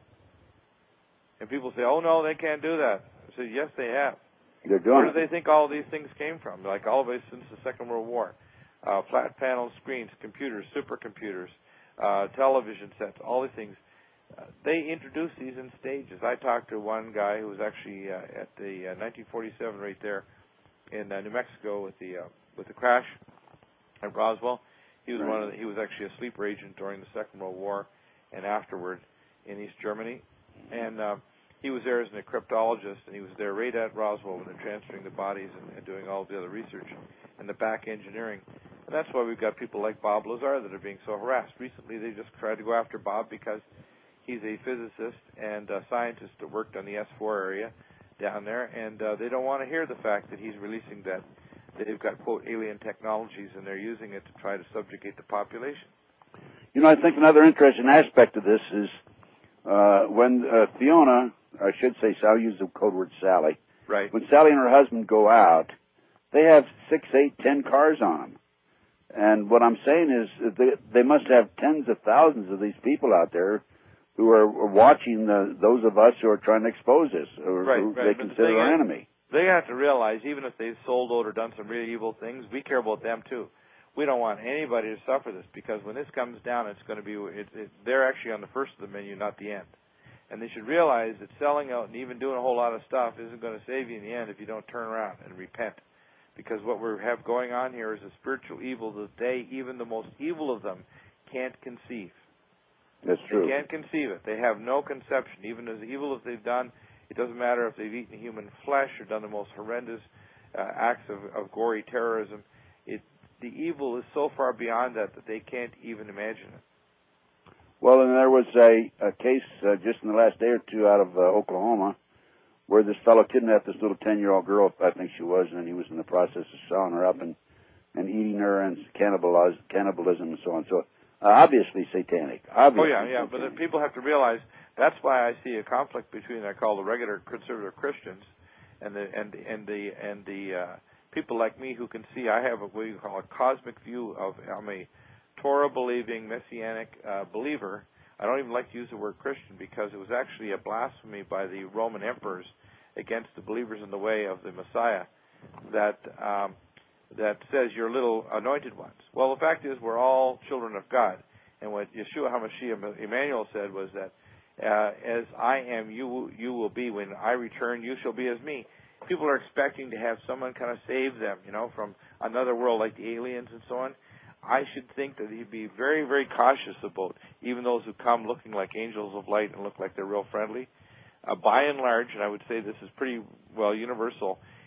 And people say, oh, no, they can't do that. I say, yes, they have. They're doing Where do they think all of these things came from? Like all of us since the Second World War. Flat panel screens, computers, supercomputers, television sets, all these things. They introduced these in stages. I talked to one guy who was actually at the 1947 right there in New Mexico with the crash at Roswell. He was he was actually a sleeper agent during the Second World War and afterward in East Germany, and he was there as a cryptologist, and he was there right at Roswell when they're transferring the bodies and doing all the other research and the back engineering. And that's why we've got people like Bob Lazar that are being so harassed. Recently, they just tried to go after Bob because he's a physicist and a scientist that worked on the S4 area down there, and they don't want to hear the fact that he's releasing that they've got, quote, alien technologies, and they're using it to try to subjugate the population. You know, I think another interesting aspect of this is when Fiona, I should say, I'll use the code word Sally. Right. When Sally and her husband go out, they have 6, 8, 10 cars on them. And what I'm saying is they must have tens of thousands of these people out there who are watching those of us who are trying to expose us, or who they consider our enemy. They have to realize, even if they've sold out or done some really evil things, we care about them too. We don't want anybody to suffer this, because when this comes down, it's going to be they're actually on the first of the menu, not the end. And they should realize that selling out and even doing a whole lot of stuff isn't going to save you in the end if you don't turn around and repent. Because what we have going on here is a spiritual evil that they, even the most evil of them, can't conceive. That's true. They can't conceive it. They have no conception. Even as evil as they've done, it doesn't matter if they've eaten human flesh or done the most horrendous acts of gory terrorism. The evil is so far beyond that they can't even imagine it. Well, and there was a case just in the last day or two out of Oklahoma where this fellow kidnapped this little 10-year-old girl, I think she was, and he was in the process of sewing her up and eating her, and cannibalism and so on. So obviously satanic. Obviously satanic. But people have to realize that's why I see a conflict between I call the regular conservative Christians and the people like me who can see. I have what you call a cosmic view of. I'm a Torah-believing messianic believer. I don't even like to use the word Christian because it was actually a blasphemy by the Roman emperors against the believers in the way of the Messiah that says you're little anointed ones. Well, the fact is we're all children of God. And what Yeshua HaMashiach Emmanuel said was that as I am, you will be. When I return, you shall be as me. People are expecting to have someone kind of save them, from another world like the aliens and so on. I should think that he'd be very, very cautious about even those who come looking like angels of light and look like they're real friendly. By and large, and I would say this is pretty well universal,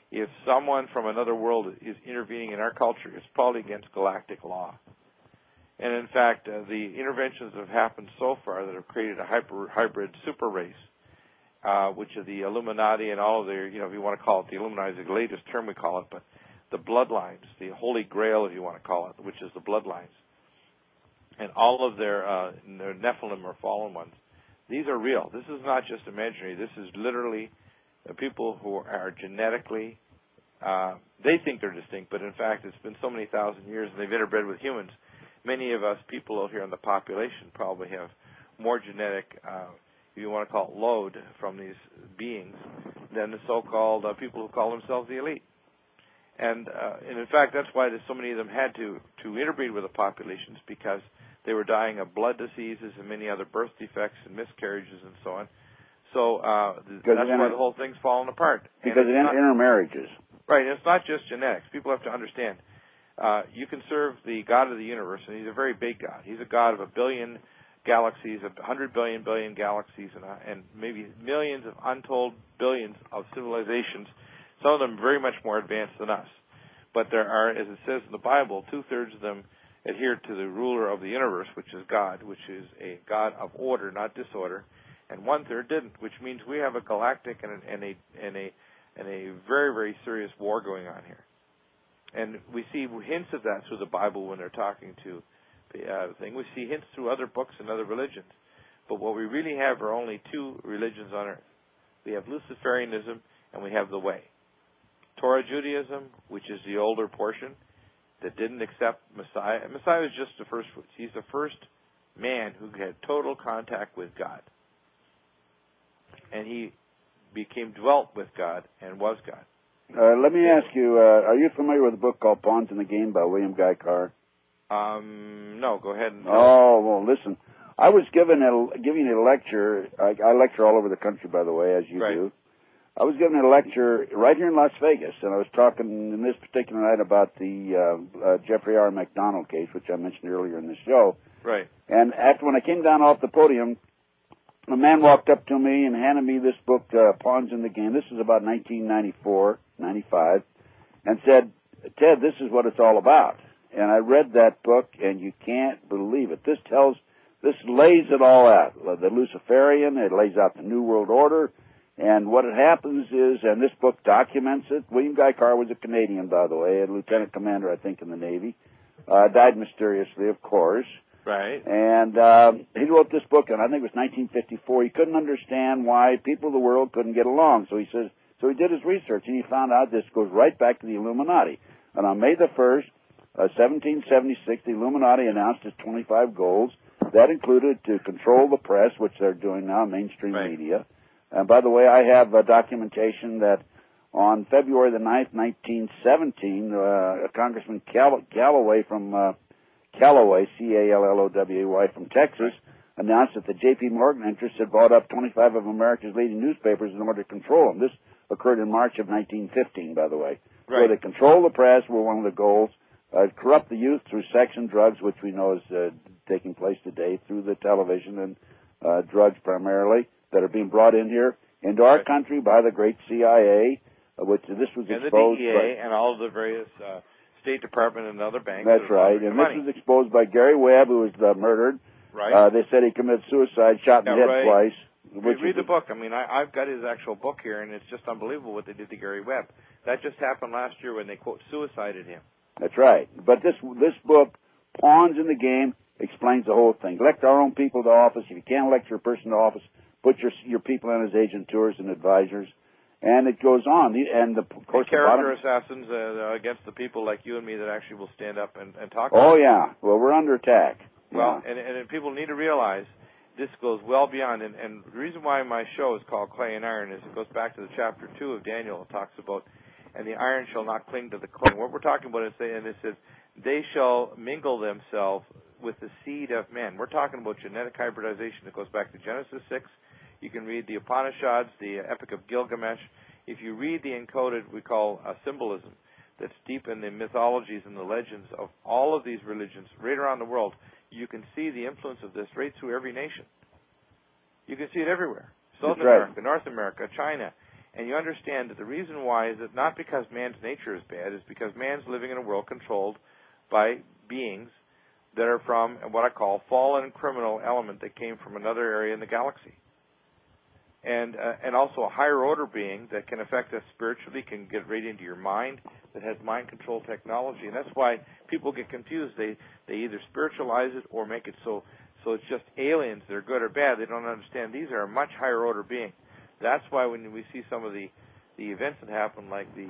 if someone from another world is intervening in our culture, it's probably against galactic law. And in fact, the interventions that have happened so far that have created a hybrid super race, which are the Illuminati and all of their, if you want to call it the Illuminati, is the latest term we call it, but the bloodlines, the Holy Grail, if you want to call it, which is the bloodlines, and all of their Nephilim or fallen ones, these are real. This is not just imaginary. This is literally people who are genetically, they think they're distinct, but in fact it's been so many thousand years and they've interbred with humans. Many of us people out here in the population probably have more genetic, if you want to call it load, from these beings than the so-called people who call themselves the elite. And in fact, that's why so many of them had to interbreed with the populations, because they were dying of blood diseases and many other birth defects and miscarriages and so on. So that's why the whole thing's fallen apart. Because of intermarriages. Right, and it's not just genetics. People have to understand. You can serve the God of the universe, and he's a very big God. He's a God of a billion galaxies, 100 billion galaxies, and maybe millions of untold billions of civilizations, some of them very much more advanced than us. But there are, as it says in the Bible, 2/3 of them adhere to the ruler of the universe, which is God, which is a God of order, not disorder, and 1/3 didn't, which means we have a galactic and a very, very serious war going on here. And we see hints of that through the Bible when they're talking to the thing. We see hints through other books and other religions. But what we really have are only two religions on earth. We have Luciferianism and we have the Way. Torah Judaism, which is the older portion, that didn't accept Messiah. And Messiah was just the first fruits. He's the first man who had total contact with God. And he dwelt with God and was God. Let me ask you, are you familiar with a book called Pawns in the Game by William Guy Carr? No, go ahead and tell well, listen. I was giving a lecture. I lecture all over the country, by the way, as you do. I was giving a lecture right here in Las Vegas, and I was talking in this particular night about the Jeffrey R. MacDonald case, which I mentioned earlier in the show. Right. And when I came down off the podium, a man walked up to me and handed me this book, Pawns in the Game. This is about 1994, 95, and said, "Ted, this is what it's all about." And I read that book, and you can't believe it. This lays it all out. The Luciferian, it lays out the New World Order, and what happens is, and this book documents it. William Guy Carr was a Canadian, by the way, a lieutenant commander, I think, in the Navy. Died mysteriously, of course. Right. And he wrote this book, and I think it was 1954. He couldn't understand why people of the world couldn't get along. So he did his research, and he found out this goes right back to the Illuminati. And on May the 1st, 1776, the Illuminati announced its 25 goals. That included to control the press, which they're doing now, mainstream media. And by the way, I have documentation that on February the 9th, 1917, Congressman Calloway from Calloway, C-A-L-L-O-W-A-Y, from Texas, announced that the J.P. Morgan interests had bought up 25 of America's leading newspapers in order to control them. This occurred in March of 1915, by the way. Right. Where they control the press were one of the goals. Corrupt the youth through sex and drugs, which we know is taking place today through the television and drugs primarily that are being brought in here into our country by the great CIA, which this was and exposed the DEA and all of the various State Department and other banks. That's right. And this was exposed by Gary Webb, who was murdered. Right. They said he committed suicide, shot in the head twice. Read the book. I mean, I've got his actual book here, and it's just unbelievable what they did to Gary Webb. That just happened last year when they, quote, suicided him. That's right. But this book, Pawns in the Game, explains the whole thing. Elect our own people to office. If you can't elect your person to office, put your people in as agentures and advisors. And it goes on. Of course, character assassins against the people like you and me that actually will stand up and talk about it. Oh, yeah. Well, we're under attack. Well, and people need to realize this goes well beyond. And the reason why my show is called Clay and Iron is it goes back to the chapter 2 of Daniel. It talks about, and the iron shall not cling to the clay. What we're talking about is, and it says, they shall mingle themselves with the seed of men. We're talking about genetic hybridization. It goes back to Genesis 6. You can read the Upanishads, the Epic of Gilgamesh. If you read the encoded, we call symbolism, that's deep in the mythologies and the legends of all of these religions right around the world, you can see the influence of this right through every nation. You can see it everywhere. South America, North America, China. and you understand that the reason why is that not because man's nature is bad, it's because man's living in a world controlled by beings that are from what I call fallen criminal element that came from another area in the galaxy. And also a higher order being that can affect us spiritually, can get right into your mind, that has mind control technology. And that's why people get confused. They either spiritualize it or make it so it's just aliens that are good or bad. They don't understand these are a much higher order being. That's why when we see some of the events that happen, like the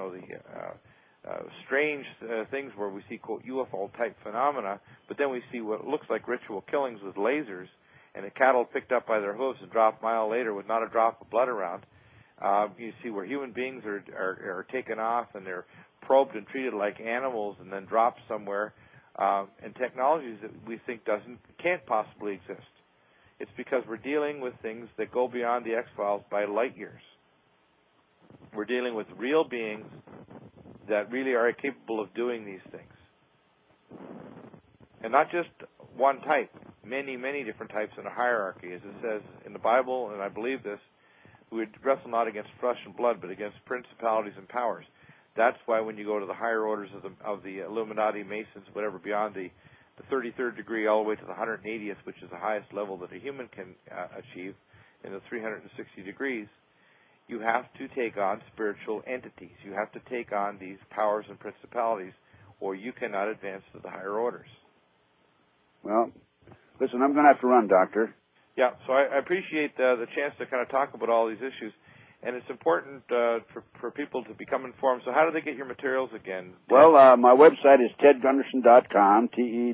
strange things where we see, quote, UFO-type phenomena, but then we see what looks like ritual killings with lasers, and the cattle picked up by their hooves and dropped a mile later with not a drop of blood around. You see where human beings are taken off and they're probed and treated like animals and then dropped somewhere, and technologies that we think can't possibly exist. It's because we're dealing with things that go beyond the X-Files by light years. We're dealing with real beings that really are capable of doing these things. And not just one type, many, many different types in a hierarchy. As it says in the Bible, and I believe this, we would wrestle not against flesh and blood, but against principalities and powers. That's why when you go to the higher orders of the Illuminati, Masons, whatever, beyond the 33rd degree all the way to the 180th, which is the highest level that a human can achieve, in the 360 degrees, you have to take on spiritual entities. You have to take on these powers and principalities, or you cannot advance to the higher orders. Well, listen, I'm going to have to run, Doctor. Yeah, so I appreciate the chance to kind of talk about all these issues, and it's important for people to become informed. So how do they get your materials again? Well, my website is tedgunderson.com,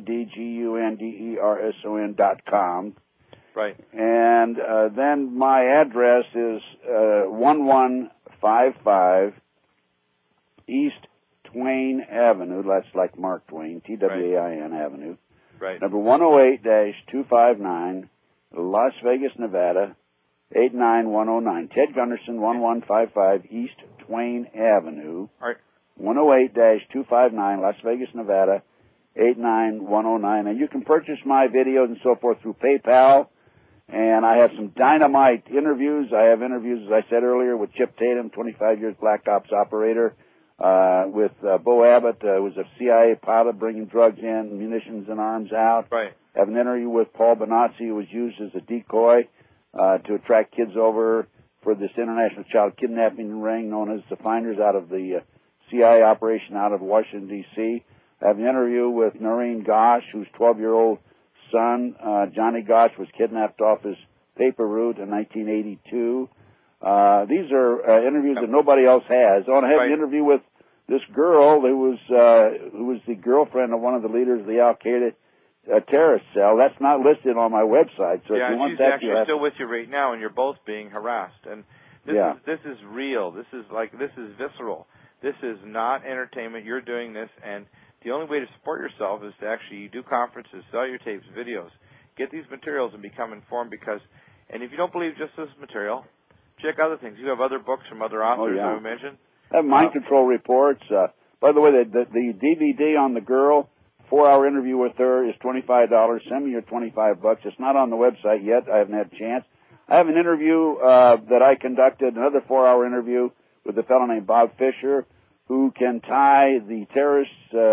TEDGUNDERSON.com. Right. And then my address is 1155 East Twain Avenue. That's like Mark Twain, Twain Avenue. Right. Number 108-259, Las Vegas, Nevada, 89109. Ted Gunderson, 1155 East Twain Avenue. All right. 108-259, Las Vegas, Nevada, 89109. And you can purchase my videos and so forth through PayPal. And I have some dynamite interviews. I have interviews, as I said earlier, with Chip Tatum, 25 years Black Ops operator, with Bo Abbott, who was a CIA pilot bringing drugs in, munitions and arms out. Right. I have an interview with Paul Benazzi, who was used as a decoy to attract kids over for this international child kidnapping ring known as the Finders out of the CIA operation out of Washington, D.C. I have an interview with Noreen Gosh, whose 12-year-old son, Johnny Gosh, was kidnapped off his paper route in 1982. These are interviews that nobody else has. I want to have an interview with this girl who was the girlfriend of one of the leaders of the Al-Qaeda terrorist cell. That's not listed on my website. So if you want she's that, actually still with you right now, and you're both being harassed. And this is real. This is visceral. This is not entertainment. You're doing this, and the only way to support yourself is to actually do conferences, sell your tapes, videos, get these materials and become informed and if you don't believe just this material, check other things. You have other books from other authors I mentioned. I have mind control reports. By the way, the DVD on the girl, 4-hour interview with her is $25. Send me your $25. It's not on the website yet. I haven't had a chance. I have an interview that I conducted, another 4-hour interview with a fellow named Bob Fisher, who can tie the terrorist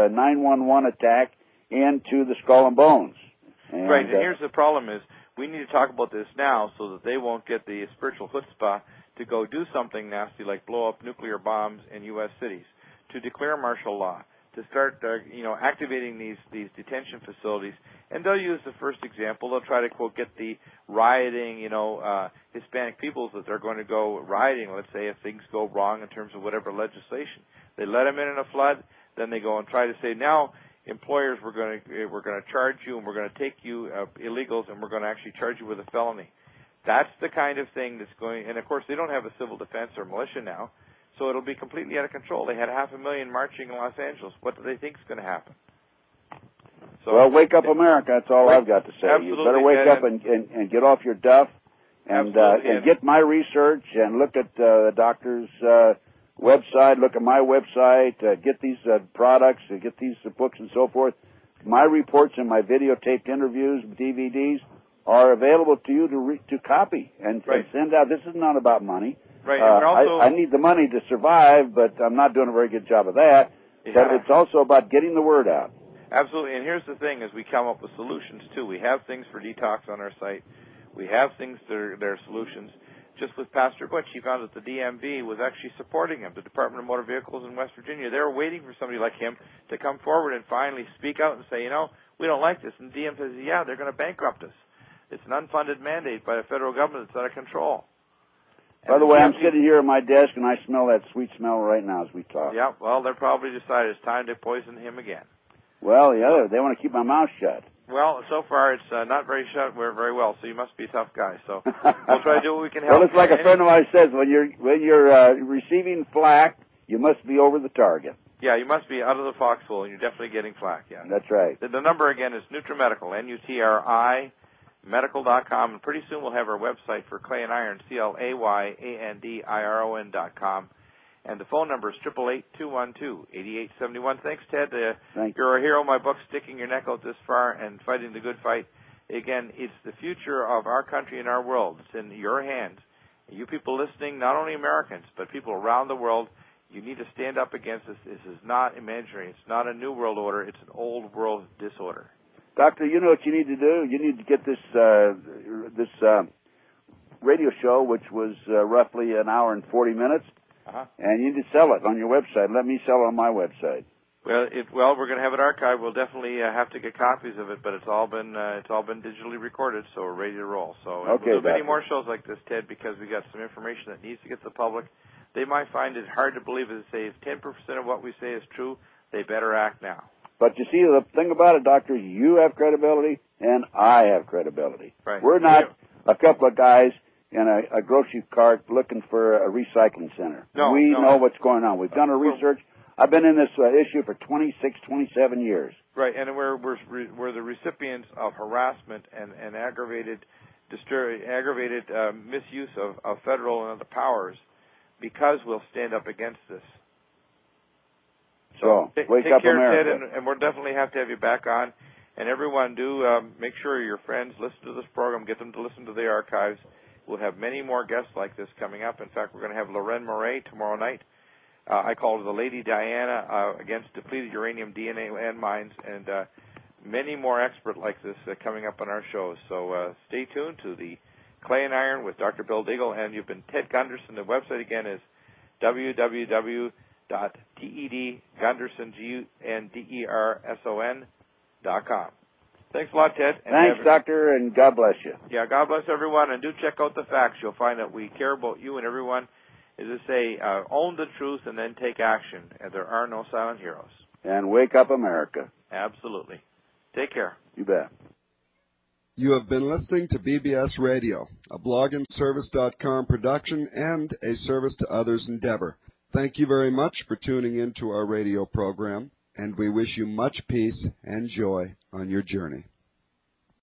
9/11 attack into the Skull and Bones. And here's the problem is we need to talk about this now so that they won't get the spiritual chutzpah to go do something nasty like blow up nuclear bombs in U.S. cities, to declare martial law, to start activating these detention facilities. And they'll use the first example. They'll try to, quote, get the rioting, Hispanic peoples that they're going to go rioting, let's say, if things go wrong in terms of whatever legislation. They let them in a flood, then they go and try to say, now, employers, we're going to charge you, and we're going to take you illegals, and we're going to actually charge you with a felony. That's the kind of thing that's going, and of course they don't have a civil defense or militia now, so it'll be completely out of control. They had 500,000 marching in Los Angeles. What do they think is going to happen? So, well, wake up, America. That's all I've got to say. You better wake up and get off your duff and get my research and look at the doctor's website, look at my website, get these products, get these books and so forth. My reports and my videotaped interviews, DVDs, are available to you to copy and send out. This is not about money. Right. And also, I need the money to survive, but I'm not doing a very good job of that. Yeah. But it's also about getting the word out. Absolutely. And here's the thing, is we come up with solutions, too. We have things for detox on our site. We have things that are solutions. Just with Pastor Butch, he found that the DMV was actually supporting him, the Department of Motor Vehicles in West Virginia. They were waiting for somebody like him to come forward and finally speak out and say, we don't like this. And DM says, yeah, they're going to bankrupt us. It's an unfunded mandate by the federal government that's out of control. By the way, I'm sitting here at my desk, and I smell that sweet smell right now as we talk. Yeah, well, they're probably decided it's time to poison him again. Well, yeah, they want to keep my mouth shut. Well, so far it's not very shut very well, so you must be a tough guy. So we'll try to do what we can help. Well, it's like a friend of mine says, when you're receiving flack, you must be over the target. Yeah, you must be out of the foxhole, and you're definitely getting flack, yeah. That's right. The number, again, is NutriMedical, NUTRI, medical.com, and pretty soon we'll have our website for Clay and Iron, CLAYANDIRON.com. And the phone number is 888-212-8871. Thanks, Ted. You're a hero in my book, sticking your neck out this far and fighting the good fight. Again, it's the future of our country and our world. It's in your hands. You people listening, not only Americans, but people around the world, you need to stand up against this. This is not imaginary. It's not a new world order. It's an old world disorder. Doctor, you know what you need to do? You need to get this radio show, which was roughly an hour and 40 minutes, and you need to sell it on your website. Let me sell it on my website. Well, we're going to have it archived. We'll definitely have to get copies of it, but it's all been digitally recorded, so we're ready to roll. So we'll do many more shows like this, Ted, because we got some information that needs to get to the public. They might find it hard to believe, as they say, if 10% of what we say is true, they better act now. But you see, the thing about it, Doctor, you have credibility, and I have credibility. Right. We're not a couple of guys in a grocery cart looking for a recycling center. We know what's going on. We've done our research. I've been in this issue for 26, 27 years. Right, and we're the recipients of harassment and aggravated misuse of federal and other powers because we'll stand up against this. So wake up, care, America. Ted, and we'll definitely have to have you back on. And everyone, do make sure your friends listen to this program, get them to listen to the archives. We'll have many more guests like this coming up. In fact, we're going to have Loren Moret tomorrow night. I call her the Lady Diana against depleted uranium DNA landmines, and many more experts like this coming up on our shows. So stay tuned to the Clay and Iron with Dr. Bill Deagle, and you've been Ted Gunderson. The website again is www.tedgunderson.com. Thanks a lot, Ted. Thanks, Doctor, and God bless you. Yeah, God bless everyone, and do check out the facts. You'll find that we care about you and everyone. As I say, own the truth and then take action, and there are no silent heroes. And wake up, America. Absolutely. Take care. You bet. You have been listening to BBS Radio, a blogandservice.com production and a service to others' endeavor. Thank you very much for tuning in to our radio program, and we wish you much peace and joy on your journey.